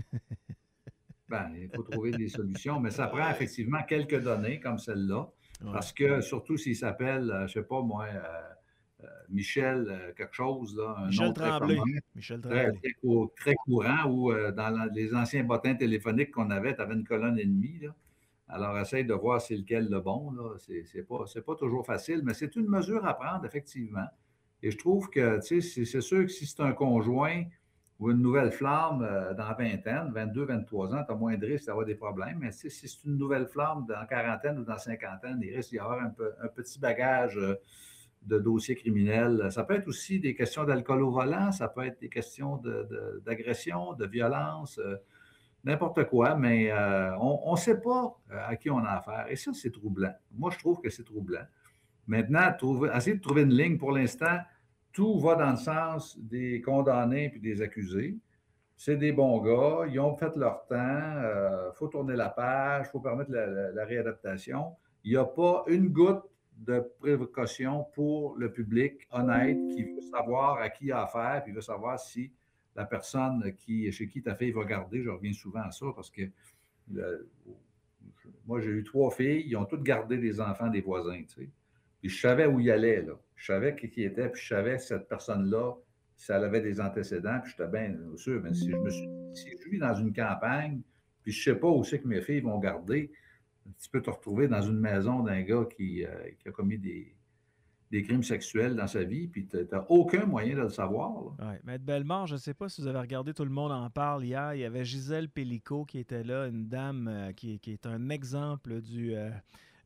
Ben, il faut trouver des solutions, mais ça prend effectivement quelques données comme celle-là. Ouais. Parce que, surtout s'il s'appelle, je ne sais pas moi, euh, euh, Michel euh, quelque chose, là, un Michel nom Tremblay. très commun, Michel Tremblay. Très, très, très courant, où euh, dans la, les anciens bottins téléphoniques qu'on avait, tu avais une colonne ennemie, là. Alors, essaye de voir c'est lequel le bon. Là. C'est, c'est pas, c'est pas toujours facile, mais c'est une mesure à prendre, effectivement. Et je trouve que, tu sais, c'est, c'est sûr que si c'est un conjoint ou une nouvelle flamme euh, dans la vingtaine, vingt-deux, vingt-trois ans, tu as moins de risques d'avoir des problèmes. Mais si c'est une nouvelle flamme dans la quarantaine ou dans la cinquantaine, il risque d'y avoir un, peu, un petit bagage euh, de dossiers criminels. Ça peut être aussi des questions d'alcool au volant, ça peut être des questions de, de, d'agression, de violence, euh, n'importe quoi, mais euh, on ne sait pas à qui on a affaire. Et ça, c'est troublant. Moi, je trouve que c'est troublant. Maintenant, trouver, essayer de trouver une ligne. Pour l'instant, tout va dans le sens des condamnés puis des accusés. C'est des bons gars. Ils ont fait leur temps. Il euh, faut tourner la page. Il faut permettre la, la, la réadaptation. Il n'y a pas une goutte de précaution pour le public honnête qui veut savoir à qui il a affaire puis veut savoir si la personne qui, chez qui ta fille va garder, je reviens souvent à ça parce que le, moi, j'ai eu trois filles, ils ont toutes gardé des enfants des voisins, tu sais. Puis je savais où ils allaient, là. Je savais qui qui était, puis je savais cette personne-là, si elle avait des antécédents, puis j'étais bien sûr, mais si je me suis, si je vis dans une campagne, puis je ne sais pas où c'est que mes filles vont garder, tu peux te retrouver dans une maison d'un gars qui, euh, qui a commis des des crimes sexuels dans sa vie, puis tu n'as aucun moyen de le savoir. Oui, Maître Bellemare, je ne sais pas si vous avez regardé Tout le monde en parle hier, il y avait Gisèle Pellico qui était là, une dame euh, qui, qui est un exemple du, euh,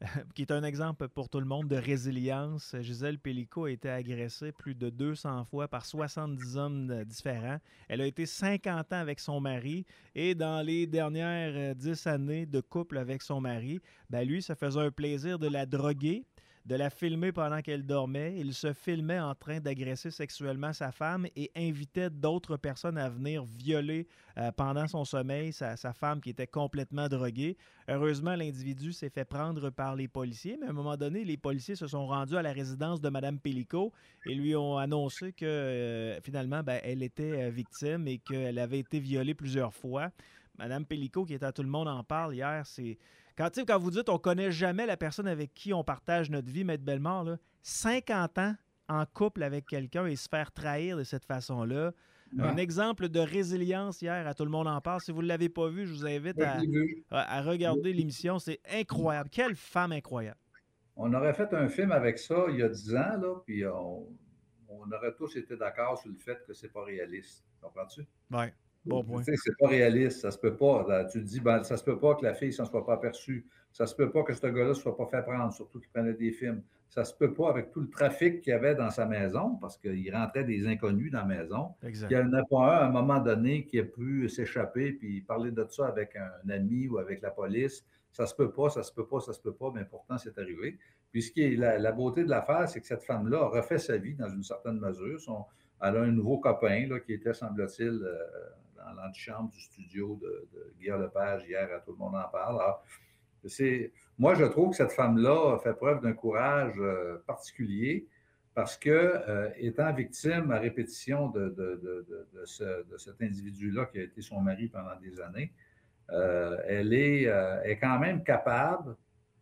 qui est un exemple pour tout le monde de résilience. Gisèle Pelicot a été agressée plus de deux cents fois par soixante-dix hommes différents. Elle a été cinquante ans avec son mari et dans les dernières dix années de couple avec son mari, ben lui, ça faisait un plaisir de la droguer, de la filmer pendant qu'elle dormait. Il se filmait en train d'agresser sexuellement sa femme et invitait d'autres personnes à venir violer euh, pendant son sommeil sa, sa femme qui était complètement droguée. Heureusement, l'individu s'est fait prendre par les policiers, mais à un moment donné, les policiers se sont rendus à la résidence de Mme Pelicot et lui ont annoncé que euh, finalement, ben, elle était euh, victime et qu'elle avait été violée plusieurs fois. Mme Pelicot, qui était à Tout le monde en parle hier, c'est... Quand, quand vous dites on ne connaît jamais la personne avec qui on partage notre vie, Maître Bellemare, là, cinquante ans en couple avec quelqu'un et se faire trahir de cette façon-là. Ouais. Un exemple de résilience hier à Tout le monde en parle. Si vous ne l'avez pas vu, je vous invite à, à, à regarder l'émission. C'est incroyable. Quelle femme incroyable. On aurait fait un film avec ça il y a dix ans, là, puis on, on aurait tous été d'accord sur le fait que c'est pas réaliste. Comprends-tu? Oui. Bon point. Tu sais, c'est pas réaliste, ça se peut pas. Tu te dis, ben, ça se peut pas que la fille s'en soit pas aperçue. Ça se peut pas que ce gars-là ne soit pas fait prendre, surtout qu'il prenait des films. Ça se peut pas avec tout le trafic qu'il y avait dans sa maison, parce qu'il rentrait des inconnus dans la maison. Exact. Il n'y en a pas un, à un moment donné, qui a pu s'échapper puis parler de ça avec un ami ou avec la police. Ça se peut pas, ça se peut pas, ça se peut pas, mais pourtant, c'est arrivé. Puis ce qui est la, la beauté de l'affaire, c'est que cette femme-là a refait sa vie dans une certaine mesure. Son, elle a un nouveau copain là, qui était, semble-t-il, euh, dans l'antichambre du studio de, de Guillaume Lepage hier, à Tout le monde en parle. Alors, c'est, moi, je trouve que cette femme-là a fait preuve d'un courage euh, particulier parce que, euh, étant victime à répétition de, de, de, de, de, ce, de cet individu-là qui a été son mari pendant des années, euh, elle est, euh, est quand même capable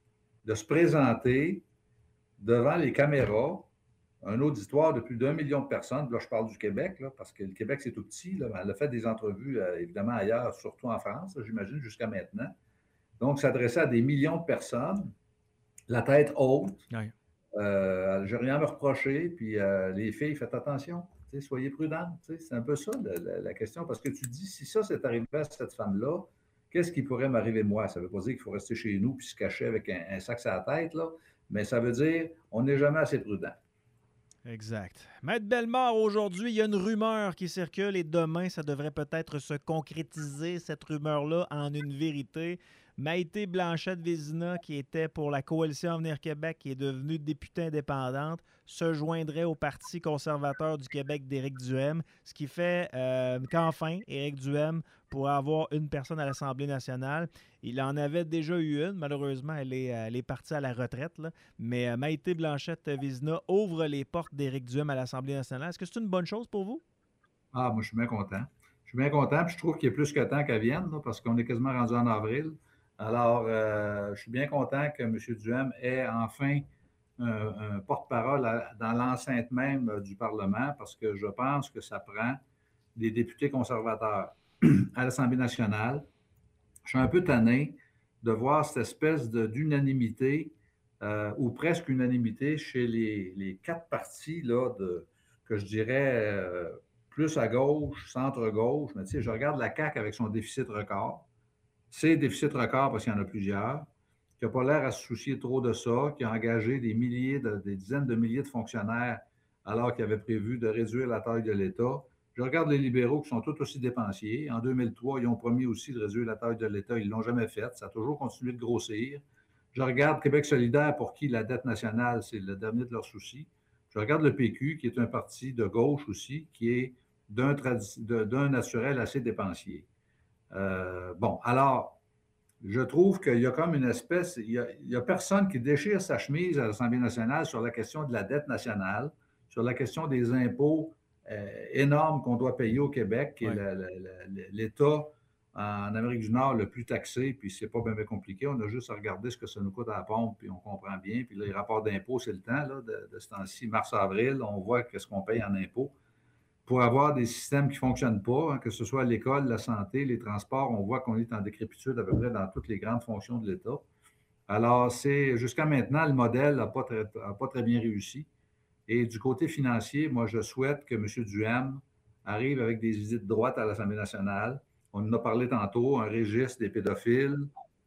de se présenter devant les caméras, un auditoire de plus d'un million de personnes. Là, je parle du Québec, là, parce que le Québec, c'est tout petit. Là. Elle a fait des entrevues, euh, évidemment, ailleurs, surtout en France, là, j'imagine, jusqu'à maintenant. Donc, s'adresser à des millions de personnes, la tête haute. Oui. Euh, je n'ai rien à me reprocher. Puis, euh, les filles, faites attention. Soyez prudentes. C'est un peu ça, la, la, la question. Parce que tu dis, si ça, c'est arrivé à cette femme-là, qu'est-ce qui pourrait m'arriver moi? Ça ne veut pas dire qu'il faut rester chez nous puis se cacher avec un, un sac sur la tête, là. Mais ça veut dire on n'est jamais assez prudent. Exact. Maître Bellemare, aujourd'hui, il y a une rumeur qui circule et demain, ça devrait peut-être se concrétiser, cette rumeur-là, en une vérité. Maïté Blanchette-Vézina, qui était pour la Coalition Avenir Québec, qui est devenue députée indépendante, se joindrait au Parti conservateur du Québec d'Éric Duhaime, ce qui fait euh, qu'enfin, Éric Duhaime pourra avoir une personne à l'Assemblée nationale. Il en avait déjà eu une. Malheureusement, elle est, elle est partie à la retraite. Là. Mais euh, Maïté Blanchette-Vézina ouvre les portes d'Éric Duhaime à l'Assemblée nationale. Est-ce que c'est une bonne chose pour vous? Ah, moi, je suis bien content. Je suis bien content, puis je trouve qu'il y a plus que temps qu'elle vienne, là, parce qu'on est quasiment rendu en avril. Alors, euh, je suis bien content que M. Duhaime ait enfin un, un porte-parole à, dans l'enceinte même euh, du Parlement, parce que je pense que ça prend des députés conservateurs à l'Assemblée nationale. Je suis un peu tanné de voir cette espèce de, d'unanimité, euh, ou presque unanimité, chez les, les quatre partis là, de, que je dirais euh, plus à gauche, centre-gauche. Mais tu sais, je regarde la C A Q avec son déficit record. C'est déficit record parce qu'il y en a plusieurs, qui n'a pas l'air à se soucier trop de ça, qui a engagé des milliers, de, des dizaines de milliers de fonctionnaires alors qu'il avait prévu de réduire la taille de l'État. Je regarde les libéraux qui sont tout aussi dépensiers. En deux mille trois, ils ont promis aussi de réduire la taille de l'État. Ils ne l'ont jamais fait. Ça a toujours continué de grossir. Je regarde Québec solidaire pour qui la dette nationale, c'est le dernier de leurs soucis. Je regarde le P Q, qui est un parti de gauche aussi, qui est d'un, tradi- de, d'un naturel assez dépensier. Euh, bon, alors, je trouve qu'il y a comme une espèce, il y a, il y a personne qui déchire sa chemise à l'Assemblée nationale sur la question de la dette nationale, sur la question des impôts euh, énormes qu'on doit payer au Québec, qui ouais. est la, la, la, l'État en Amérique du Nord le plus taxé, puis c'est pas bien, bien compliqué, on a juste à regarder ce que ça nous coûte à la pompe, puis on comprend bien, puis là, les rapports d'impôts, c'est le temps, là, de, de ce temps-ci, mars-avril, on voit qu'est-ce qu'on paye en impôts. Pour avoir des systèmes qui ne fonctionnent pas, hein, que ce soit l'école, la santé, les transports, on voit qu'on est en décrépitude à peu près dans toutes les grandes fonctions de l'État. Alors, c'est jusqu'à maintenant, le modèle n'a pas, pas très bien réussi. Et du côté financier, moi, je souhaite que M. Duhaime arrive avec des idées de droite à l'Assemblée nationale. On en a parlé tantôt, un registre des pédophiles,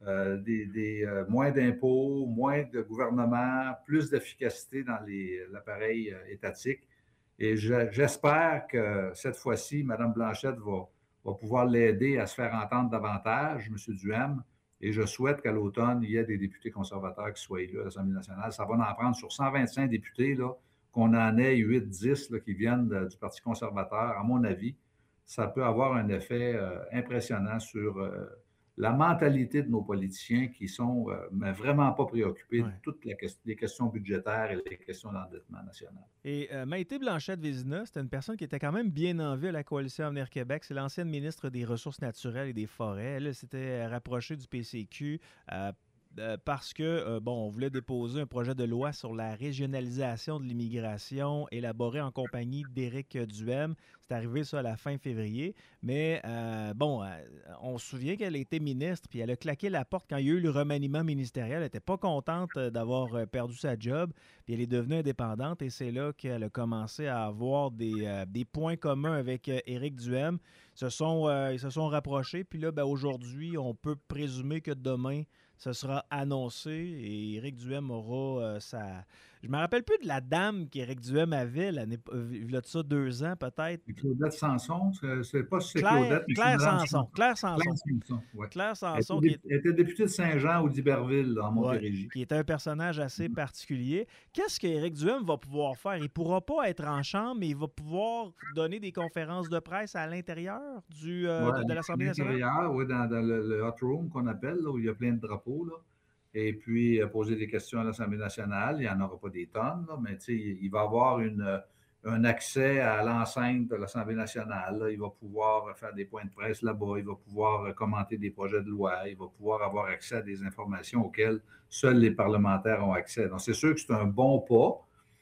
euh, des, des, euh, moins d'impôts, moins de gouvernement, plus d'efficacité dans les, l'appareil euh, étatique. Et je, j'espère que cette fois-ci, Mme Blanchette va, va pouvoir l'aider à se faire entendre davantage, M. Duhem. Et je souhaite qu'à l'automne, il y ait des députés conservateurs qui soient élus à l'Assemblée nationale. Ça va en prendre sur cent vingt-cinq députés, là, qu'on en ait huit dix là, qui viennent de, du Parti conservateur. À mon avis, ça peut avoir un effet euh, impressionnant sur euh, la mentalité de nos politiciens qui sont euh, mais vraiment pas préoccupés ouais. de toutes les, que- les questions budgétaires et les questions d'endettement national. Et euh, Maïté Blanchette-Vézina, c'était une personne qui était quand même bien en vue à la Coalition Avenir Québec. C'est l'ancienne ministre des Ressources naturelles et des Forêts. Elle s'était rapprochée du P C Q euh, euh, parce que, euh, bon, on voulait déposer un projet de loi sur la régionalisation de l'immigration élaboré en compagnie d'Éric Duhem. C'est arrivé ça à la fin février. Mais, euh, bon, euh, on se souvient qu'elle était ministre, puis elle a claqué la porte quand il y a eu le remaniement ministériel. Elle n'était pas contente d'avoir perdu sa job, puis elle est devenue indépendante, et c'est là qu'elle a commencé à avoir des, euh, des points communs avec euh, Éric Duhem. Ils se sont, euh, ils se sont rapprochés, puis là, ben, aujourd'hui, on peut présumer que demain, ce sera annoncé et Éric Duhem aura euh, sa... Je me rappelle plus de la dame qu'Éric Duhem avait, l'année... il y a de ça deux ans peut-être. Claudette Sanson, c'est, c'est pas si c'est Claire, Claudette, mais Claire c'est Madame Sanson. Claire Sanson. Claire Sanson, ouais. Claire Elle était, Sanson dé- qui, est... elle était députée de Saint-Jean ou d'Iberville, là, en ouais, Montérégie. qui était un personnage assez particulier. Qu'est-ce qu'Éric Duhem va pouvoir faire? Il ne pourra pas être en chambre, mais il va pouvoir donner des conférences de presse à l'intérieur du, euh, Ouais, de, de l'Assemblée nationale? l'intérieur, oui, dans, dans le, le hot room qu'on appelle, là, où il y a plein de drapeaux, là. Et puis euh, poser des questions à l'Assemblée nationale. Il n'y en aura pas des tonnes, là, mais tu sais, il va avoir une, euh, un accès à l'enceinte de l'Assemblée nationale. Là. Il va pouvoir faire des points de presse là-bas. Il va pouvoir euh, commenter des projets de loi. Il va pouvoir avoir accès à des informations auxquelles seuls les parlementaires ont accès. Donc, c'est sûr que c'est un bon pas,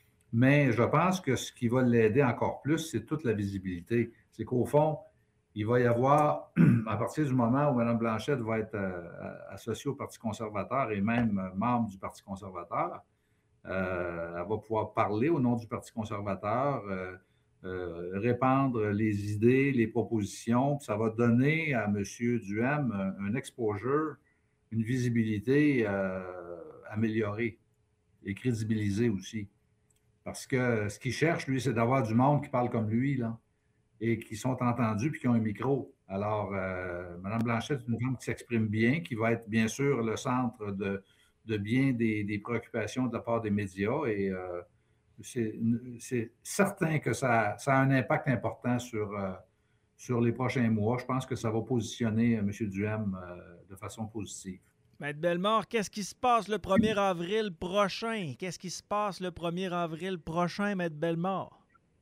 mais je pense que ce qui va l'aider encore plus, c'est toute la visibilité. C'est qu'au fond, il va y avoir, à partir du moment où Mme Blanchette va être euh, associée au Parti conservateur et même euh, membre du Parti conservateur, euh, elle va pouvoir parler au nom du Parti conservateur, euh, euh, répandre les idées, les propositions. Ça va donner à M. Duhem un, un exposure, une visibilité euh, améliorée et crédibilisée aussi. Parce que ce qu'il cherche, lui, c'est d'avoir du monde qui parle comme lui, là, et qui sont entendus puis qui ont un micro. Alors, euh, Mme Blanchette est une femme qui s'exprime bien, qui va être bien sûr le centre de, de bien des, des préoccupations de la part des médias et euh, c'est, c'est certain que ça, ça a un impact important sur, euh, sur les prochains mois. Je pense que ça va positionner M. Duhem euh, de façon positive. Maître Bellemare, qu'est-ce qui se passe le premier avril prochain? Qu'est-ce qui se passe le premier avril prochain, Maître Bellemare?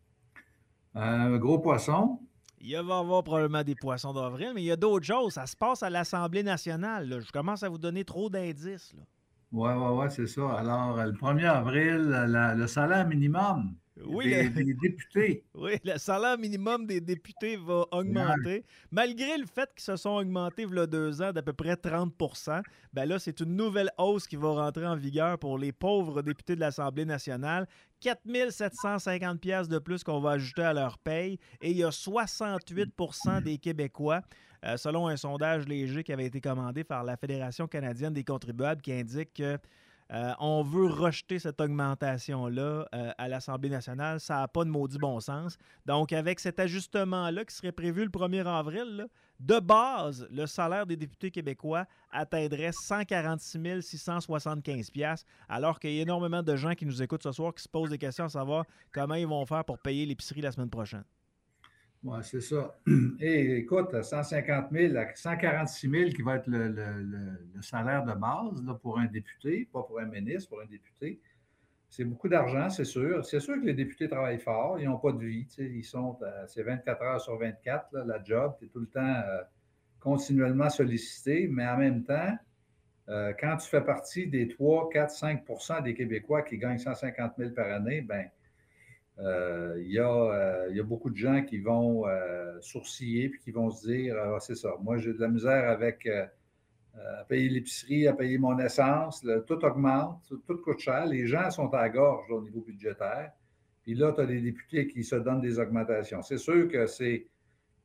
Un gros poisson. Il va y avoir probablement des poissons d'avril, mais il y a d'autres choses. Ça se passe à l'Assemblée nationale. Là. Je commence à vous donner trop d'indices. Oui, oui, oui, c'est ça. Alors, le premier avril, la, le salaire minimum oui, des, le... des députés. Oui, le salaire minimum des députés va augmenter. Ouais. Malgré le fait qu'ils se sont augmentés il y a deux ans d'à peu près trente pour cent, ben là, c'est une nouvelle hausse qui va rentrer en vigueur pour les pauvres députés de l'Assemblée nationale. quatre mille sept cent cinquante dollars de plus qu'on va ajouter à leur paye. Et il y a soixante-huit pour cent des Québécois, euh, selon un sondage léger qui avait été commandé par la Fédération canadienne des contribuables, qui indique que Euh, on veut rejeter cette augmentation-là euh, à l'Assemblée nationale. Ça n'a pas de maudit bon sens. Donc, avec cet ajustement-là qui serait prévu le premier avril, là, de base, le salaire des députés québécois atteindrait cent quarante-six mille six cent soixante-quinze dollars, alors qu'il y a énormément de gens qui nous écoutent ce soir qui se posent des questions à savoir comment ils vont faire pour payer l'épicerie la semaine prochaine. Oui, c'est ça. Et écoute, cent cinquante mille à cent quarante-six mille qui va être le, le, le, le salaire de base là, pour un député, pas pour un ministre, pour un député. C'est beaucoup d'argent, c'est sûr. C'est sûr que les députés travaillent fort, ils n'ont pas de vie. Ils sont à, c'est vingt-quatre heures sur vingt-quatre, là, la job, tu es tout le temps euh, continuellement sollicité, mais en même temps, euh, quand tu fais partie des trois, quatre, cinq pour cent des Québécois qui gagnent cent cinquante mille par année, bien, Il euh, y, euh, y a beaucoup de gens qui vont euh, sourciller puis qui vont se dire ah, c'est ça, moi j'ai de la misère avec euh, à payer l'épicerie, à payer mon essence, là, tout augmente, tout, tout coûte cher, les gens sont à la gorge là, au niveau budgétaire. Puis là, tu as des députés qui se donnent des augmentations. C'est sûr que c'est,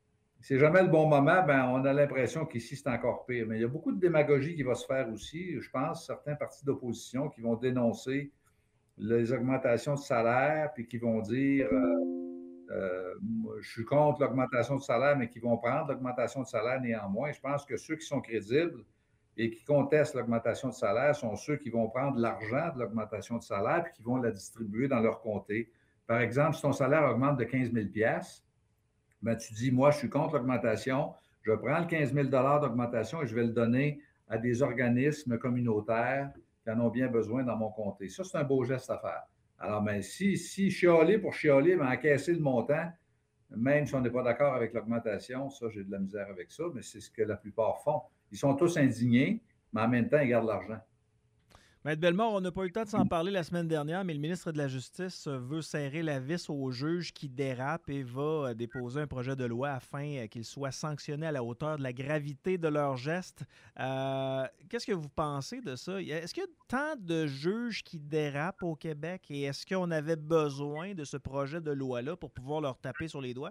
c'est jamais le bon moment, ben, on a l'impression qu'ici, c'est encore pire. Mais il y a beaucoup de démagogie qui va se faire aussi. Je pense certains partis d'opposition qui vont dénoncer les augmentations de salaire, puis qui vont dire euh, euh, je suis contre l'augmentation de salaire, mais qui vont prendre l'augmentation de salaire néanmoins. Je pense que ceux qui sont crédibles et qui contestent l'augmentation de salaire sont ceux qui vont prendre l'argent de l'augmentation de salaire puis qui vont la distribuer dans leur comté. Par exemple, si ton salaire augmente de quinze mille dollars, ben, tu dis, moi, je suis contre l'augmentation, je prends le quinze mille dollars d'augmentation et je vais le donner à des organismes communautaires qui en ont bien besoin dans mon comté. Ça, c'est un beau geste à faire. Alors, ben, si, si chialer pour chialer, ben, encaisser le montant, même si on n'est pas d'accord avec l'augmentation, ça, j'ai de la misère avec ça, mais c'est ce que la plupart font. Ils sont tous indignés, mais en même temps, ils gardent l'argent. Maître Bellemare, on n'a pas eu le temps de s'en parler la semaine dernière, mais le ministre de la Justice veut serrer la vis aux juges qui dérapent et va déposer un projet de loi afin qu'ils soient sanctionnés à la hauteur de la gravité de leurs gestes. Euh, qu'est-ce que vous pensez de ça? Est-ce qu'il y a tant de juges qui dérapent au Québec et est-ce qu'on avait besoin de ce projet de loi-là pour pouvoir leur taper sur les doigts?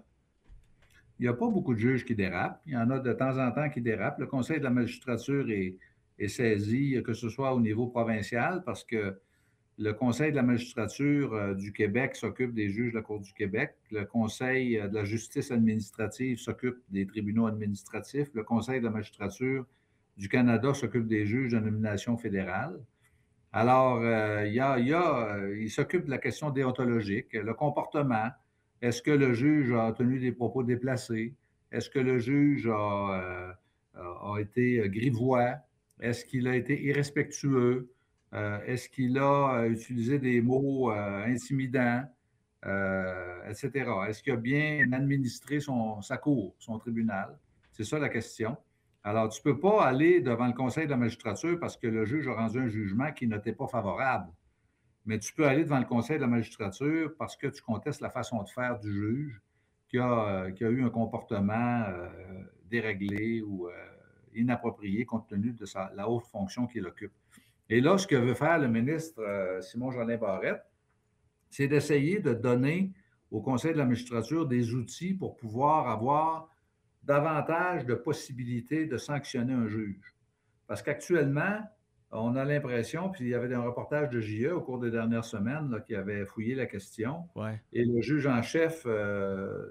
Il n'y a pas beaucoup de juges qui dérapent. Il y en a de temps en temps qui dérapent. Le Conseil de la magistrature est... est saisi, que ce soit au niveau provincial, parce que le Conseil de la magistrature euh, du Québec s'occupe des juges de la Cour du Québec, le Conseil de la justice administrative s'occupe des tribunaux administratifs, le Conseil de la magistrature du Canada s'occupe des juges de nomination fédérale. Alors, euh, il, y a, il, y a, euh, il s'occupe de la question déontologique, le comportement. Est-ce que le juge a tenu des propos déplacés? Est-ce que le juge a, euh, a été grivois? Est-ce qu'il a été irrespectueux? Euh, est-ce qu'il a euh, utilisé des mots euh, intimidants, euh, et cetera? Est-ce qu'il a bien administré son, sa cour, son tribunal? C'est ça la question. Alors, tu ne peux pas aller devant le Conseil de la magistrature parce que le juge a rendu un jugement qui ne t'est pas favorable. Mais tu peux aller devant le Conseil de la magistrature parce que tu contestes la façon de faire du juge qui a, euh, qui a eu un comportement euh, déréglé ou... Euh, inapproprié compte tenu de sa, la haute fonction qu'il occupe. Et là, ce que veut faire le ministre euh, Simon-Jolin Barrette, c'est d'essayer de donner au Conseil de la magistrature des outils pour pouvoir avoir davantage de possibilités de sanctionner un juge. Parce qu'actuellement, on a l'impression, puis il y avait un reportage de J E au cours des dernières semaines là, qui avait fouillé la question, ouais. Et le juge en chef euh,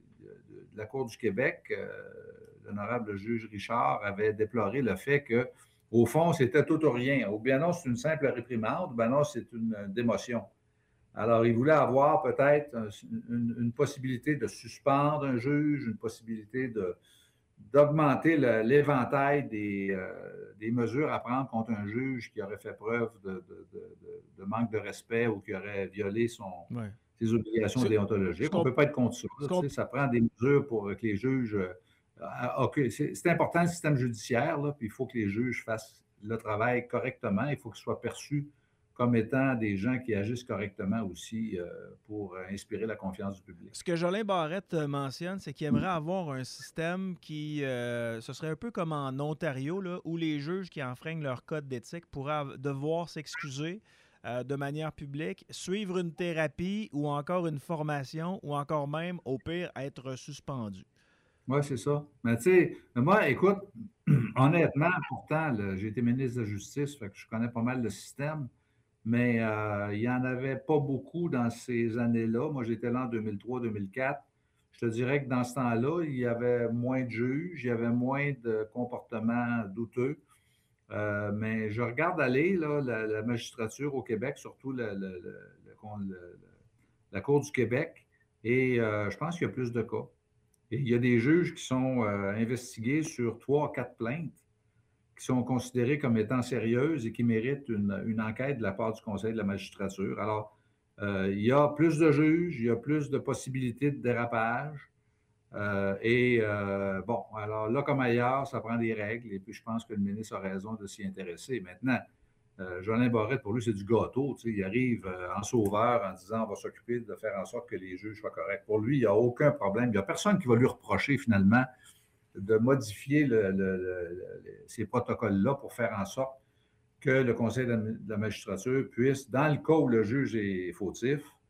de, de la Cour du Québec, euh, l'honorable juge Richard, avait déploré le fait que, au fond, c'était tout ou rien. Ou bien non, c'est une simple réprimande, ou bien non, c'est une démotion. Alors, il voulait avoir peut-être une, une possibilité de suspendre un juge, une possibilité de, d'augmenter le, l'éventail des, euh, des mesures à prendre contre un juge qui aurait fait preuve de, de, de, de manque de respect ou qui aurait violé son, ouais. ses obligations c'est, déontologiques. On ne peut pas être contre ça. Là, ça prend des mesures pour que les juges... Euh, okay, c'est, c'est important le système judiciaire, là, puis il faut que les juges fassent le travail correctement. Il faut qu'ils soient perçus comme étant des gens qui agissent correctement aussi euh, pour euh, inspirer la confiance du public. Ce que Jolin Barrette mentionne, c'est qu'il aimerait avoir un système qui, euh, ce serait un peu comme en Ontario, là, où les juges qui enfreignent leur code d'éthique pourraient devoir s'excuser euh, de manière publique, suivre une thérapie ou encore une formation ou encore même, au pire, être suspendu. Oui, c'est ça. Mais tu sais, moi, écoute, honnêtement, pourtant, là, j'ai été ministre de la Justice, fait que je connais pas mal le système, mais euh, il n'y en avait pas beaucoup dans ces années-là. Moi, j'étais là en deux mille trois deux mille quatre. Je te dirais que dans ce temps-là, il y avait moins de juges, il y avait moins de comportements douteux. Euh, mais je regarde aller là, la, la magistrature au Québec, surtout le, le, le, le, la Cour du Québec, et euh, je pense qu'il y a plus de cas. Et il y a des juges qui sont euh, investigués sur trois, quatre plaintes qui sont considérées comme étant sérieuses et qui méritent une, une enquête de la part du Conseil de la magistrature. Alors, euh, il y a plus de juges, il y a plus de possibilités de dérapage. Euh, et euh, bon, alors là comme ailleurs, ça prend des règles. Et puis, je pense que le ministre a raison de s'y intéresser. Maintenant, euh, Jolin Barrette, pour lui, c'est du gâteau. Tu sais, il arrive euh, en sauveur en disant on va s'occuper de faire en sorte que les juges soient corrects. Pour lui, il n'y a aucun problème. Il n'y a personne qui va lui reprocher finalement de modifier le, le, le, le, ces protocoles-là pour faire en sorte que le Conseil de la magistrature puisse, dans le cas où le juge est fautif,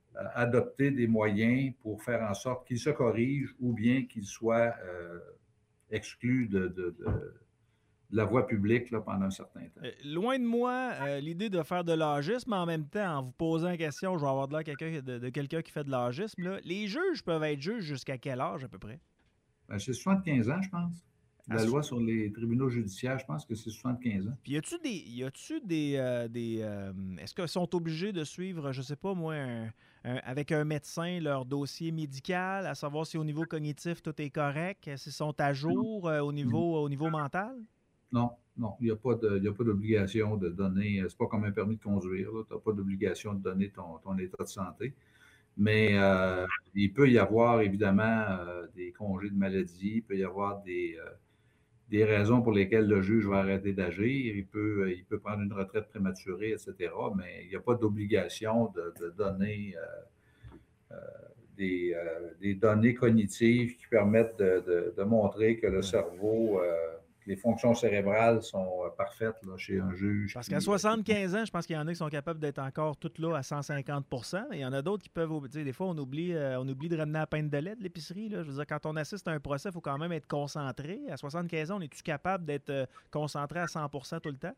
euh, adopter des moyens pour faire en sorte qu'il se corrige ou bien qu'il soit euh, exclu de, de, de, de la voie publique là, pendant un certain temps. Euh, loin de moi euh, l'idée de faire de l'agisme, mais en même temps, en vous posant la question, je vais avoir de l'air quelqu'un, de, de quelqu'un qui fait de l'agisme. Là. Les juges peuvent être juges jusqu'à quel âge à peu près? Ben, c'est soixante-quinze ans, je pense. La Ah, loi sur les tribunaux judiciaires, je pense que c'est soixante-quinze ans. Puis y a-tu des, y a-tu des, euh, des euh, est-ce qu'ils sont obligés de suivre, je sais pas moi, un, un, avec un médecin leur dossier médical, à savoir si au niveau cognitif tout est correct, s'ils sont à jour euh, au niveau, au niveau mental? Non, non, il n'y a pas de, il y a pas d'obligation de donner. C'est pas comme un permis de conduire. Tu n'as pas d'obligation de donner ton, ton état de santé. Mais euh, il peut y avoir évidemment euh, des congés de maladie, il peut y avoir des euh, des raisons pour lesquelles le juge va arrêter d'agir, il peut, il peut prendre une retraite prématurée, et cetera, mais il n'y a pas d'obligation de, de donner euh, euh, des, euh, des données cognitives qui permettent de, de, de montrer que le cerveau, euh, que les fonctions cérébrales sont euh, parfaites là, chez un juge. Parce qui... qu'à soixante-quinze ans, je pense qu'il y en a qui sont capables d'être encore toutes là à cent cinquante pour cent. Il y en a d'autres qui peuvent... Tu sais, des fois, on oublie, euh, on oublie de ramener la pinte de lait de l'épicerie. Là. Je veux dire, quand on assiste à un procès, il faut quand même être concentré. À soixante-quinze ans, on est-tu capable d'être euh, concentré à cent pour cent tout le temps?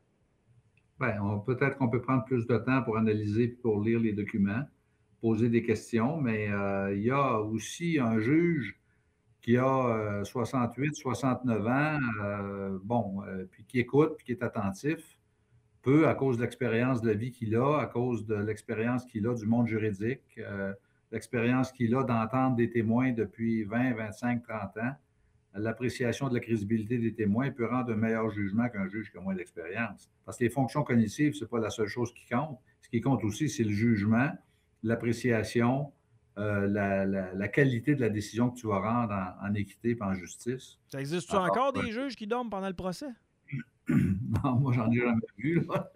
Bien, on, peut-être qu'on peut prendre plus de temps pour analyser et pour lire les documents, poser des questions, mais euh, il y a aussi un juge qui a euh, soixante-huit, soixante-neuf ans, euh, bon, euh, puis qui écoute, puis qui est attentif, peut, à cause de l'expérience de la vie qu'il a, à cause de l'expérience qu'il a du monde juridique, euh, l'expérience qu'il a d'entendre des témoins depuis vingt, vingt-cinq, trente ans, l'appréciation de la crédibilité des témoins peut rendre un meilleur jugement qu'un juge qui a moins d'expérience. Parce que les fonctions cognitives, ce n'est pas la seule chose qui compte. Ce qui compte aussi, c'est le jugement, l'appréciation, Euh, la, la, la qualité de la décision que tu vas rendre en, en équité et en justice. Ça existe-tu Alors, encore ouais. des juges qui dorment pendant le procès? Non, moi, j'en ai jamais vu. Là.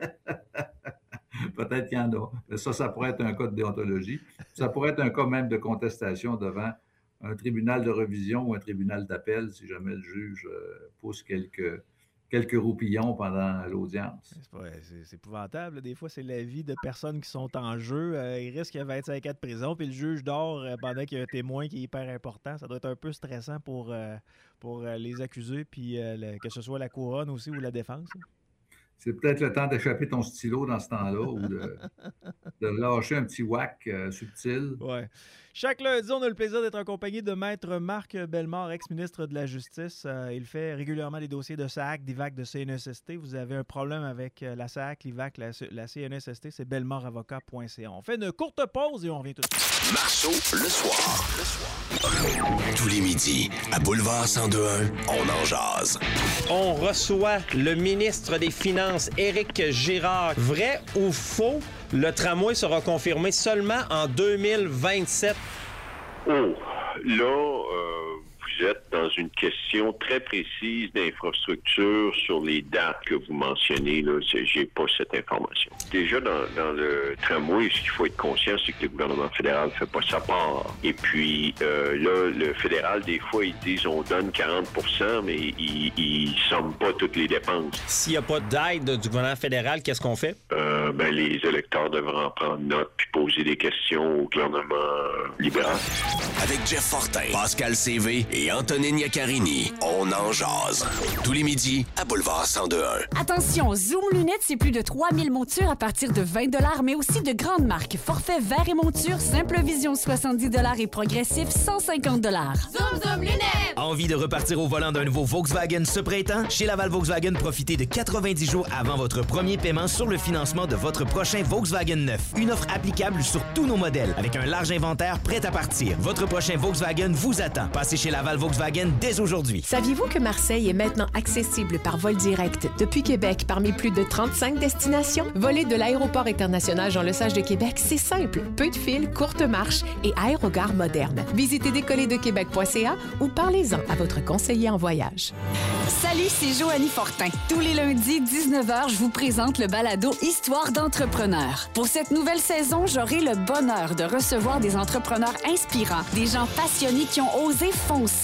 Peut-être qu'il y en a. Mais ça, ça pourrait être un cas de déontologie. Ça pourrait être un cas même de contestation devant un tribunal de révision ou un tribunal d'appel si jamais le juge euh, pousse quelques... quelques roupillons pendant l'audience. C'est, pas, c'est, c'est épouvantable. Des fois, c'est la vie de personnes qui sont en jeu. Euh, ils risquent vingt-cinq ans de prison, puis le juge dort euh, pendant qu'il y a un témoin qui est hyper important. Ça doit être un peu stressant pour, euh, pour euh, les accusés, puis euh, le, que ce soit la couronne aussi ou la défense. C'est peut-être le temps d'échapper ton stylo dans ce temps-là ou de, de lâcher un petit whack euh, subtil. Ouais. Chaque lundi, on a le plaisir d'être accompagné de Maître Marc Bellemare, ex-ministre de la Justice. Euh, il fait régulièrement les dossiers de S A A C, d'I V A C, de C N S S T. Vous avez un problème avec la S A A C, l'I V A C, la, la C N S S T, c'est bellemare avocat point c a. On fait une courte pause et on revient tout de suite. Marceau, le soir. Le soir. Tous les midis, à Boulevard cent deux point un, on en jase. On reçoit le ministre des Finances, Éric Girard. Vrai ou faux, le tramway sera confirmé seulement en deux mille vingt-sept? Oh, là, euh, vous êtes dans une question très précise d'infrastructure sur les dates que vous mentionnez. Là, j'ai pas cette information. Déjà, dans, dans le tramway, ce qu'il faut être conscient, c'est que le gouvernement fédéral fait pas sa part. Et puis, euh, là, le fédéral, des fois, ils disent on donne quarante pour cent, mais ils, ils somment pas toutes les dépenses. S'il n'y a pas d'aide du gouvernement fédéral, qu'est-ce qu'on fait? Euh, ben, les électeurs devront en prendre note puis poser des questions au gouvernement libéral. Avec Jeff Fortin, Pascal C V et Antonine Iaccarini, on en jase. Tous les midis à Boulevard cent deux point un. Attention, Zoom Lunettes, c'est plus de trois mille montures à partir de vingt dollars, mais aussi de grandes marques. Forfait verre et monture, simple vision soixante-dix dollars et progressif cent cinquante dollars. Zoom Zoom Lunettes! Envie de repartir au volant d'un nouveau Volkswagen ce printemps? Chez Laval Volkswagen, profitez de quatre-vingt-dix jours avant votre premier paiement sur le financement de votre prochain Volkswagen neuf. Une offre applicable sur tous nos modèles, avec un large inventaire prêt à partir. Votre prochain Volkswagen vous attend. Passez chez Laval Volkswagen dès aujourd'hui. Saviez-vous que Marseille est maintenant accessible par vol direct depuis Québec parmi plus de trente-cinq destinations? Voler de l'aéroport international Jean-Lesage de Québec, c'est simple. Peu de fil, courte marche et aérogare moderne. Visitez décoller de québec point c a ou parlez-en à votre conseiller en voyage. Salut, c'est Joanie Fortin. Tous les lundis, dix-neuf heures, je vous présente le balado Histoire d'entrepreneurs. Pour cette nouvelle saison, j'aurai le bonheur de recevoir des entrepreneurs inspirants, des gens passionnés qui ont osé foncer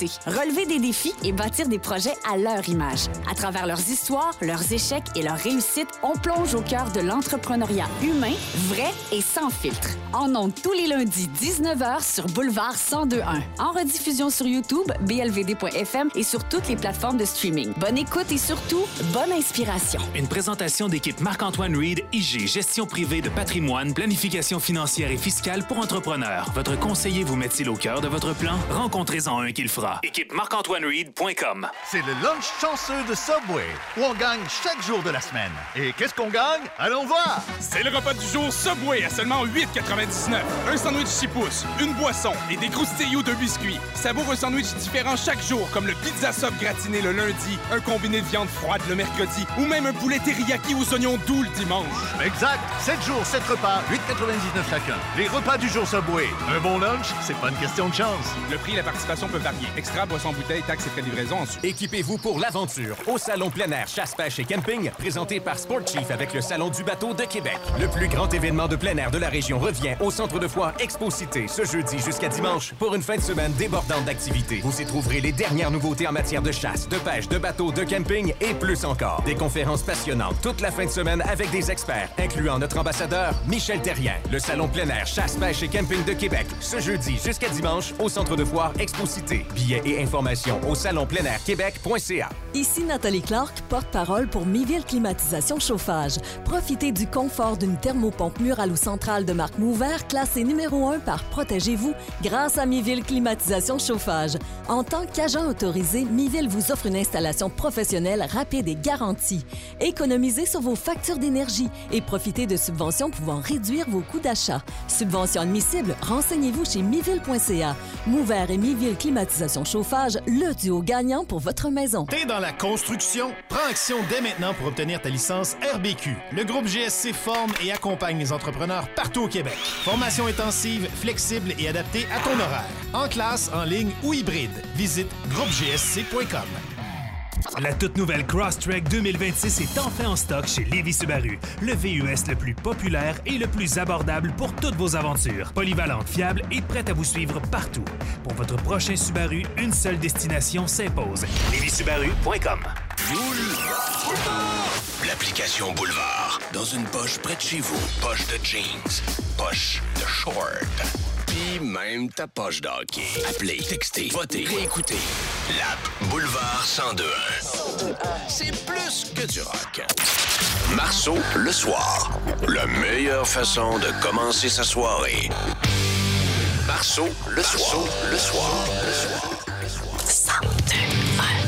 progresser, relever des défis et bâtir des projets à leur image. À travers leurs histoires, leurs échecs et leurs réussites, on plonge au cœur de l'entrepreneuriat humain, vrai et sans filtre. En ondes tous les lundis, dix-neuf heures sur Boulevard cent deux point un. En rediffusion sur YouTube, b l v d point f m et sur toutes les plateformes de streaming. Bonne écoute et surtout, bonne inspiration. Une présentation d'équipe Marc-Antoine Reed, I G, gestion privée de patrimoine, planification financière et fiscale pour entrepreneurs. Votre conseiller vous met-il au cœur de votre plan? Rencontrez-en un qui le fera. Équipe marc antoine reed point com. C'est le lunch chanceux de Subway, où on gagne chaque jour de la semaine. Et qu'est-ce qu'on gagne? Allons voir! C'est le repas du jour Subway à seulement huit quatre-vingt-dix-neuf. Un sandwich six pouces, une boisson et des croustilles de biscuits. Savoure un sandwich différent chaque jour, comme le pizza sub gratiné le lundi, un combiné de viande froide le mercredi, ou même un poulet teriyaki aux oignons doux le dimanche. Exact! sept jours, sept repas, huit quatre-vingt-dix-neuf chacun. Les repas du jour Subway. Un bon lunch, c'est pas une question de chance. Le prix et la participation peuvent varier. Extra, boisson, bouteille, taxes et frais de livraison ensuite. Équipez-vous pour l'aventure au Salon plein air chasse, pêche et camping, présenté par Sport Chief avec le Salon du bateau de Québec. Le plus grand événement de plein air de la région revient au centre de foire Expo-Cité ce jeudi jusqu'à dimanche pour une fin de semaine débordante d'activités. Vous y trouverez les dernières nouveautés en matière de chasse, de pêche, de bateau, de camping et plus encore. Des conférences passionnantes toute la fin de semaine avec des experts, incluant notre ambassadeur Michel Terrien. Le Salon plein air chasse, pêche et camping de Québec ce jeudi jusqu'à dimanche au centre de foire Expo-Cité. Billets et informations au salon plein air québec point c a. Ici Nathalie Clark, porte-parole pour Miville Climatisation Chauffage. Profitez du confort d'une thermopompe murale ou centrale de marque Mouvert, classée numéro un par Protégez-vous grâce à Miville Climatisation Chauffage. En tant qu'agent autorisé, Miville vous offre une installation professionnelle rapide et garantie. Économisez sur vos factures d'énergie et profitez de subventions pouvant réduire vos coûts d'achat. Subventions admissibles, renseignez-vous chez miville point c a. Mouvert et Miville Climatisation Chauffage, le duo gagnant pour votre maison. T'es dans la construction? Prends action dès maintenant pour obtenir ta licence R B Q. Le groupe G S C forme et accompagne les entrepreneurs partout au Québec. Formation intensive, flexible et adaptée à ton horaire. En classe, en ligne ou hybride. Visite groupe g s c point com. La toute nouvelle Crosstrek deux mille vingt-six est enfin en stock chez Lévis Subaru. Le V U S le plus populaire et le plus abordable pour toutes vos aventures. Polyvalente, fiable et prête à vous suivre partout. Pour votre prochain Subaru, une seule destination s'impose. lévis subaru point com. L'application Boulevard. Dans une poche près de chez vous. Poche de jeans. Poche de short. Puis même ta poche d'hockey. Appelez, textez, votez, réécoutez. L'app Boulevard cent deux point un. C'est plus que du rock. Marceau, le soir. La meilleure façon de commencer sa soirée. Marceau, le soir. Le soir. Le soir. cent deux point un.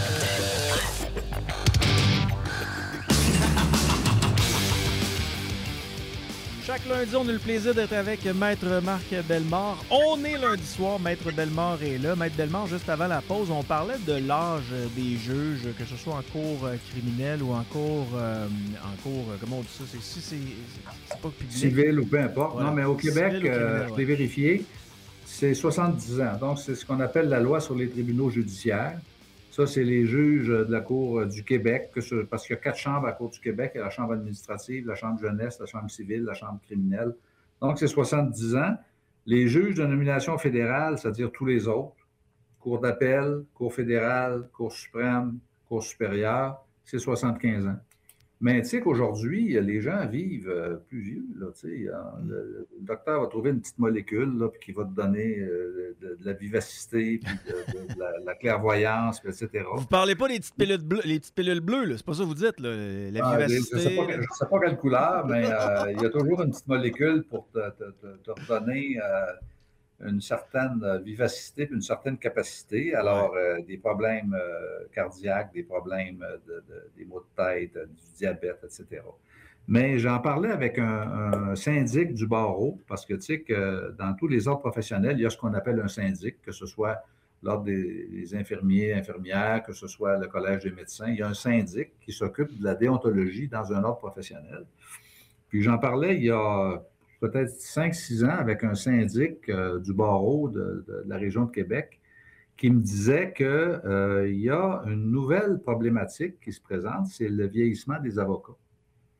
Chaque lundi, on a le plaisir d'être avec Maître Marc Bellemare. On est lundi soir, Maître Bellemare est là. Maître Bellemare, juste avant la pause, on parlait de l'âge des juges, que ce soit en cours criminel ou en cours, euh, en cours, comment on dit ça? C'est, c'est, c'est, c'est pas public. Civil ou peu importe. Voilà. Non, mais au Québec, criminel, euh, je l'ai ouais. vérifié, c'est soixante-dix ans. Donc, c'est ce qu'on appelle la loi sur les tribunaux judiciaires. Ça, c'est les juges de la Cour du Québec, que ce, parce qu'il y a quatre chambres à la Cour du Québec. Il y a la chambre administrative, la chambre jeunesse, la chambre civile, la chambre criminelle. Donc, c'est soixante-dix ans. Les juges de nomination fédérale, c'est-à-dire tous les autres, Cour d'appel, Cour fédérale, Cour suprême, Cour supérieure, c'est soixante-quinze ans. Mais tu sais qu'aujourd'hui, les gens vivent euh, plus vieux. Là, le, le docteur va trouver une petite molécule là, qui va te donner euh, de, de la vivacité, puis de, de, de la, la clairvoyance, puis et cetera. Vous ne parlez pas des petites pilules bleues, les petites pilules bleues, là. C'est pas ça que vous dites, là, la ah, vivacité. Je ne sais, sais pas quelle couleur, mais euh, il y a toujours une petite molécule pour te, te, te, te redonner euh, une certaine vivacité et une certaine capacité. Alors, euh, des problèmes euh, cardiaques, des problèmes, de, de, des maux de tête, du diabète, et cetera. Mais j'en parlais avec un, un syndic du barreau, parce que tu sais que dans tous les ordres professionnels, il y a ce qu'on appelle un syndic, que ce soit l'ordre des, des infirmiers, infirmières, que ce soit le collège des médecins. Il y a un syndic qui s'occupe de la déontologie dans un ordre professionnel. Puis j'en parlais il y a peut-être cinq six ans avec un syndic euh, du barreau de, de, de la région de Québec qui me disait qu'il euh, y a une nouvelle problématique qui se présente, c'est le vieillissement des avocats.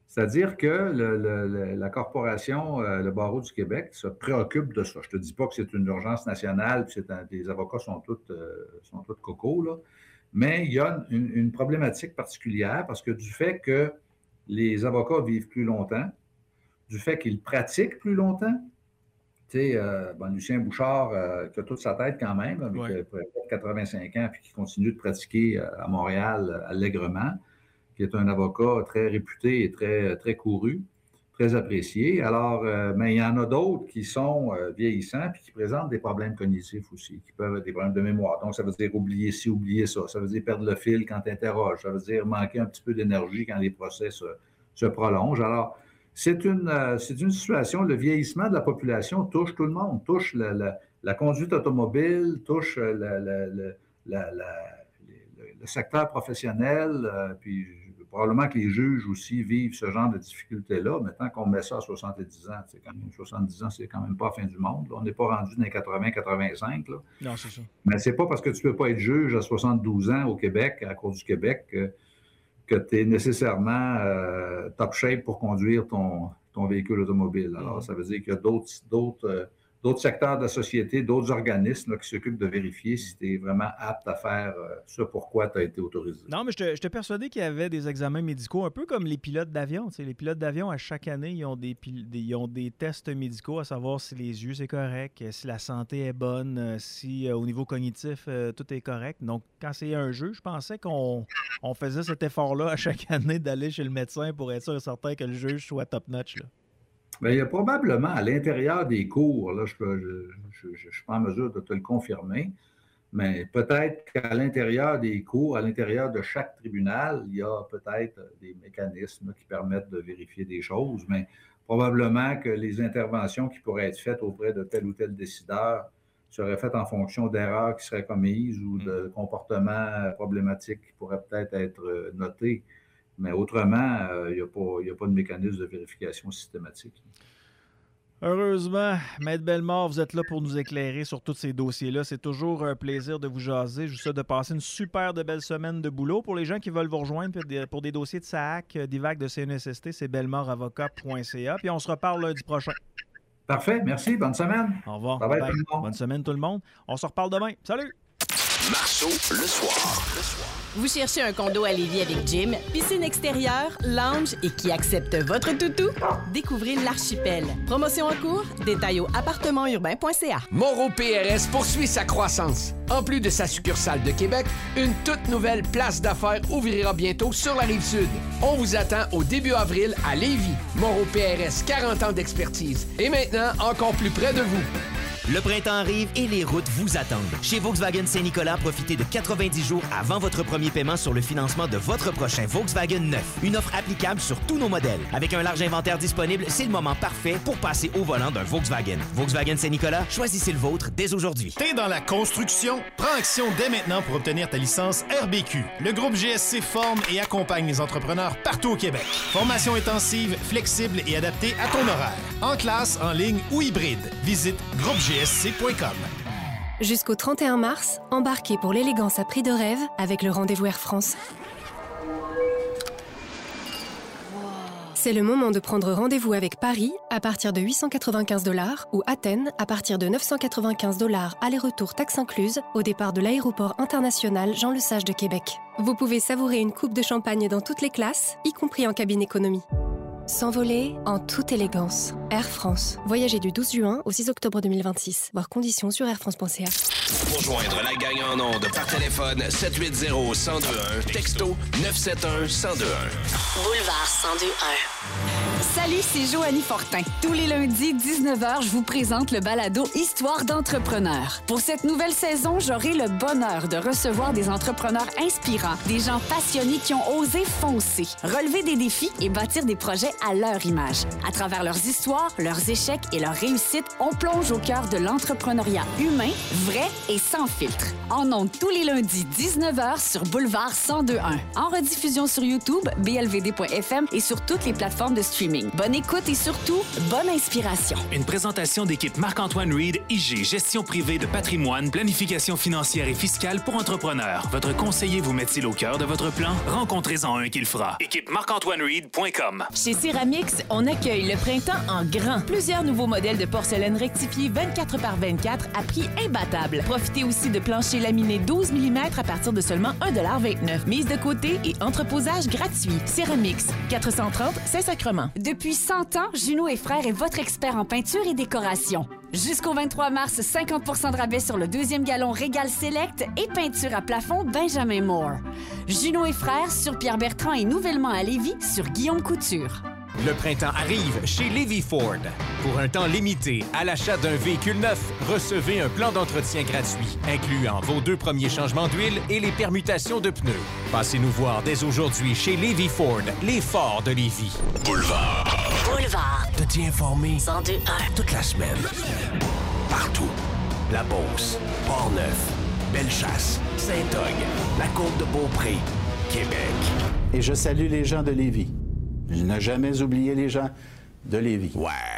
C'est-à-dire que le, le, le, la corporation, euh, le barreau du Québec, se préoccupe de ça. Je ne te dis pas que c'est une urgence nationale, puis c'est un, les avocats sont tous euh, sont tous cocos, là. Mais il y a une, une problématique particulière parce que du fait que les avocats vivent plus longtemps, du fait qu'ils pratiquent plus longtemps, tu sais, euh, bon, Lucien Bouchard, euh, qui a toute sa tête quand même, avec ouais. euh, quatre-vingt-cinq ans, puis qui continue de pratiquer euh, à Montréal euh, allègrement, qui est un avocat très réputé et très, très couru, très apprécié. Alors, euh, mais il y en a d'autres qui sont euh, vieillissants puis qui présentent des problèmes cognitifs aussi, qui peuvent avoir des problèmes de mémoire. Donc, ça veut dire oublier ci, oublier ça. Ça veut dire perdre le fil quand tu interroges. Ça veut dire manquer un petit peu d'énergie quand les procès se, se prolongent. Alors, c'est une, euh, c'est une situation, le vieillissement de la population touche tout le monde, touche la, la, la conduite automobile, touche la, la, la, la, la, le, le secteur professionnel, euh, puis probablement que les juges aussi vivent ce genre de difficultés-là, mais tant qu'on met ça à soixante-dix ans, c'est quand même soixante-dix ans, c'est quand même pas la fin du monde. Là. On n'est pas rendu dans les quatre-vingts quatre-vingt-cinq. Là. Non, c'est ça. Mais c'est pas parce que tu ne peux pas être juge à soixante-douze ans au Québec, à la Cour du Québec, que, que tu es nécessairement euh, top shape pour conduire ton, ton véhicule automobile. Alors, ça veut dire qu'il y a d'autres, d'autres, euh, d'autres secteurs de la société, d'autres organismes là, qui s'occupent de vérifier si tu es vraiment apte à faire euh, ce pourquoi tu as été autorisé. Non, mais je te persuadé qu'il y avait des examens médicaux, un peu comme les pilotes d'avion. Tu sais, les pilotes d'avion, à chaque année, ils ont des, des, ils ont des tests médicaux à savoir si les yeux, c'est correct, si la santé est bonne, si euh, au niveau cognitif, euh, tout est correct. Donc, quand c'est un jeu, je pensais qu'on on faisait cet effort-là à chaque année d'aller chez le médecin pour être sûr et certain que le juge soit top-notch, là. Bien, il y a probablement à l'intérieur des cours, là, je ne suis pas en mesure de te le confirmer, mais peut-être qu'à l'intérieur des cours, à l'intérieur de chaque tribunal, il y a peut-être des mécanismes qui permettent de vérifier des choses, mais probablement que les interventions qui pourraient être faites auprès de tel ou tel décideur seraient faites en fonction d'erreurs qui seraient commises ou de comportements problématiques qui pourraient peut-être être notés. Mais autrement, il n'y a, a pas de mécanisme de vérification systématique. Heureusement, Maître Bellemare, vous êtes là pour nous éclairer sur tous ces dossiers-là. C'est toujours un plaisir de vous jaser. Je vous souhaite de passer une super de belle semaine de boulot. Pour les gens qui veulent vous rejoindre pour des dossiers de S A A C, d'I V A C, de C N S S T, c'est bellemare avocat point C A. Puis on se reparle lundi prochain. Parfait, merci. Bonne semaine. Au revoir. Bye bye, bye. Tout le monde. Bonne semaine tout le monde. On se reparle demain. Salut! Marceau, le soir. Le soir. Vous cherchez un condo à Lévis avec gym, piscine extérieure, lounge et qui accepte votre toutou? Découvrez l'Archipel. Promotion en cours, détails au appartement urbain point C A. Moreau P R S poursuit sa croissance. En plus de sa succursale de Québec, une toute nouvelle place d'affaires ouvrira bientôt sur la Rive-Sud. On vous attend au début avril à Lévis. Moreau P R S, quarante ans d'expertise. Et maintenant, encore plus près de vous. Le printemps arrive et les routes vous attendent. Chez Volkswagen Saint-Nicolas, profitez de quatre-vingt-dix jours avant votre premier paiement sur le financement de votre prochain Volkswagen neuf. Une offre applicable sur tous nos modèles. Avec un large inventaire disponible, c'est le moment parfait pour passer au volant d'un Volkswagen. Volkswagen Saint-Nicolas, choisissez le vôtre dès aujourd'hui. T'es dans la construction? Prends action dès maintenant pour obtenir ta licence R B Q. Le groupe G S C forme et accompagne les entrepreneurs partout au Québec. Formation intensive, flexible et adaptée à ton horaire. En classe, en ligne ou hybride. Visite groupe G S C point com. Jusqu'au trente et un mars, embarquez pour l'élégance à prix de rêve avec le rendez-vous Air France. C'est le moment de prendre rendez-vous avec Paris à partir de huit cent quatre-vingt-quinze dollars ou Athènes à partir de neuf cent quatre-vingt-quinze dollars aller-retour taxes incluses au départ de l'aéroport international Jean-Lesage de Québec. Vous pouvez savourer une coupe de champagne dans toutes les classes, y compris en cabine économie. S'envoler en toute élégance. Air France. Voyagez du douze juin au six octobre deux mille vingt-six. Voir conditions sur air france point c a. Pour joindre la gang en ondes par téléphone sept huit zéro, un zéro deux un, texto neuf sept un, un zéro deux un. Boulevard cent deux un. Salut, c'est Joanie Fortin. Tous les lundis, dix-neuf heures, je vous présente le balado Histoire d'entrepreneurs. Pour cette nouvelle saison, j'aurai le bonheur de recevoir des entrepreneurs inspirants, des gens passionnés qui ont osé foncer, relever des défis et bâtir des projets à leur image. À travers leurs histoires, leurs échecs et leurs réussites, on plonge au cœur de l'entrepreneuriat humain, vrai et sans filtre. En ondes tous les lundis, dix-neuf heures sur Boulevard cent deux un. En rediffusion sur YouTube, b l v d point f m et sur toutes les plateformes de streaming. streaming. Bonne écoute et surtout, bonne inspiration. Une présentation d'équipe Marc-Antoine Reed, I G, gestion privée de patrimoine, planification financière et fiscale pour entrepreneurs. Votre conseiller vous met-il au cœur de votre plan? Rencontrez-en un qui le fera. Équipe marc antoine reed point com. Chez Ceramix, on accueille le printemps en grand. Plusieurs nouveaux modèles de porcelaine rectifiée vingt-quatre par vingt-quatre à prix imbattable. Profitez aussi de planchers laminés douze millimètres à partir de seulement un virgule vingt-neuf. Mise de côté et entreposage gratuit. Ceramix, quatre cent trente Saint-Sacrement. Depuis cent ans, Junot et Frères est votre expert en peinture et décoration. Jusqu'au vingt-trois mars, cinquante pour cent de rabais sur le deuxième galon Régal Select et peinture à plafond Benjamin Moore. Junot et Frères sur Pierre-Bertrand et nouvellement à Lévis sur Guillaume Couture. Le printemps arrive chez Lévis Ford. Pour un temps limité, à l'achat d'un véhicule neuf, recevez un plan d'entretien gratuit, incluant vos deux premiers changements d'huile et les permutations de pneus. Passez nous voir dès aujourd'hui chez Lévis Ford, les Fords de Lévis. Boulevard. Boulevard. Te tiens informé cent deux un. toute la semaine. Partout. La Beauce, Port-Neuf, Bellechasse, Saint-Og, la Côte-de-Beaupré, Québec. Et je salue les gens de Lévis. Je n'ai jamais oublié les gens de Lévis. Ouais.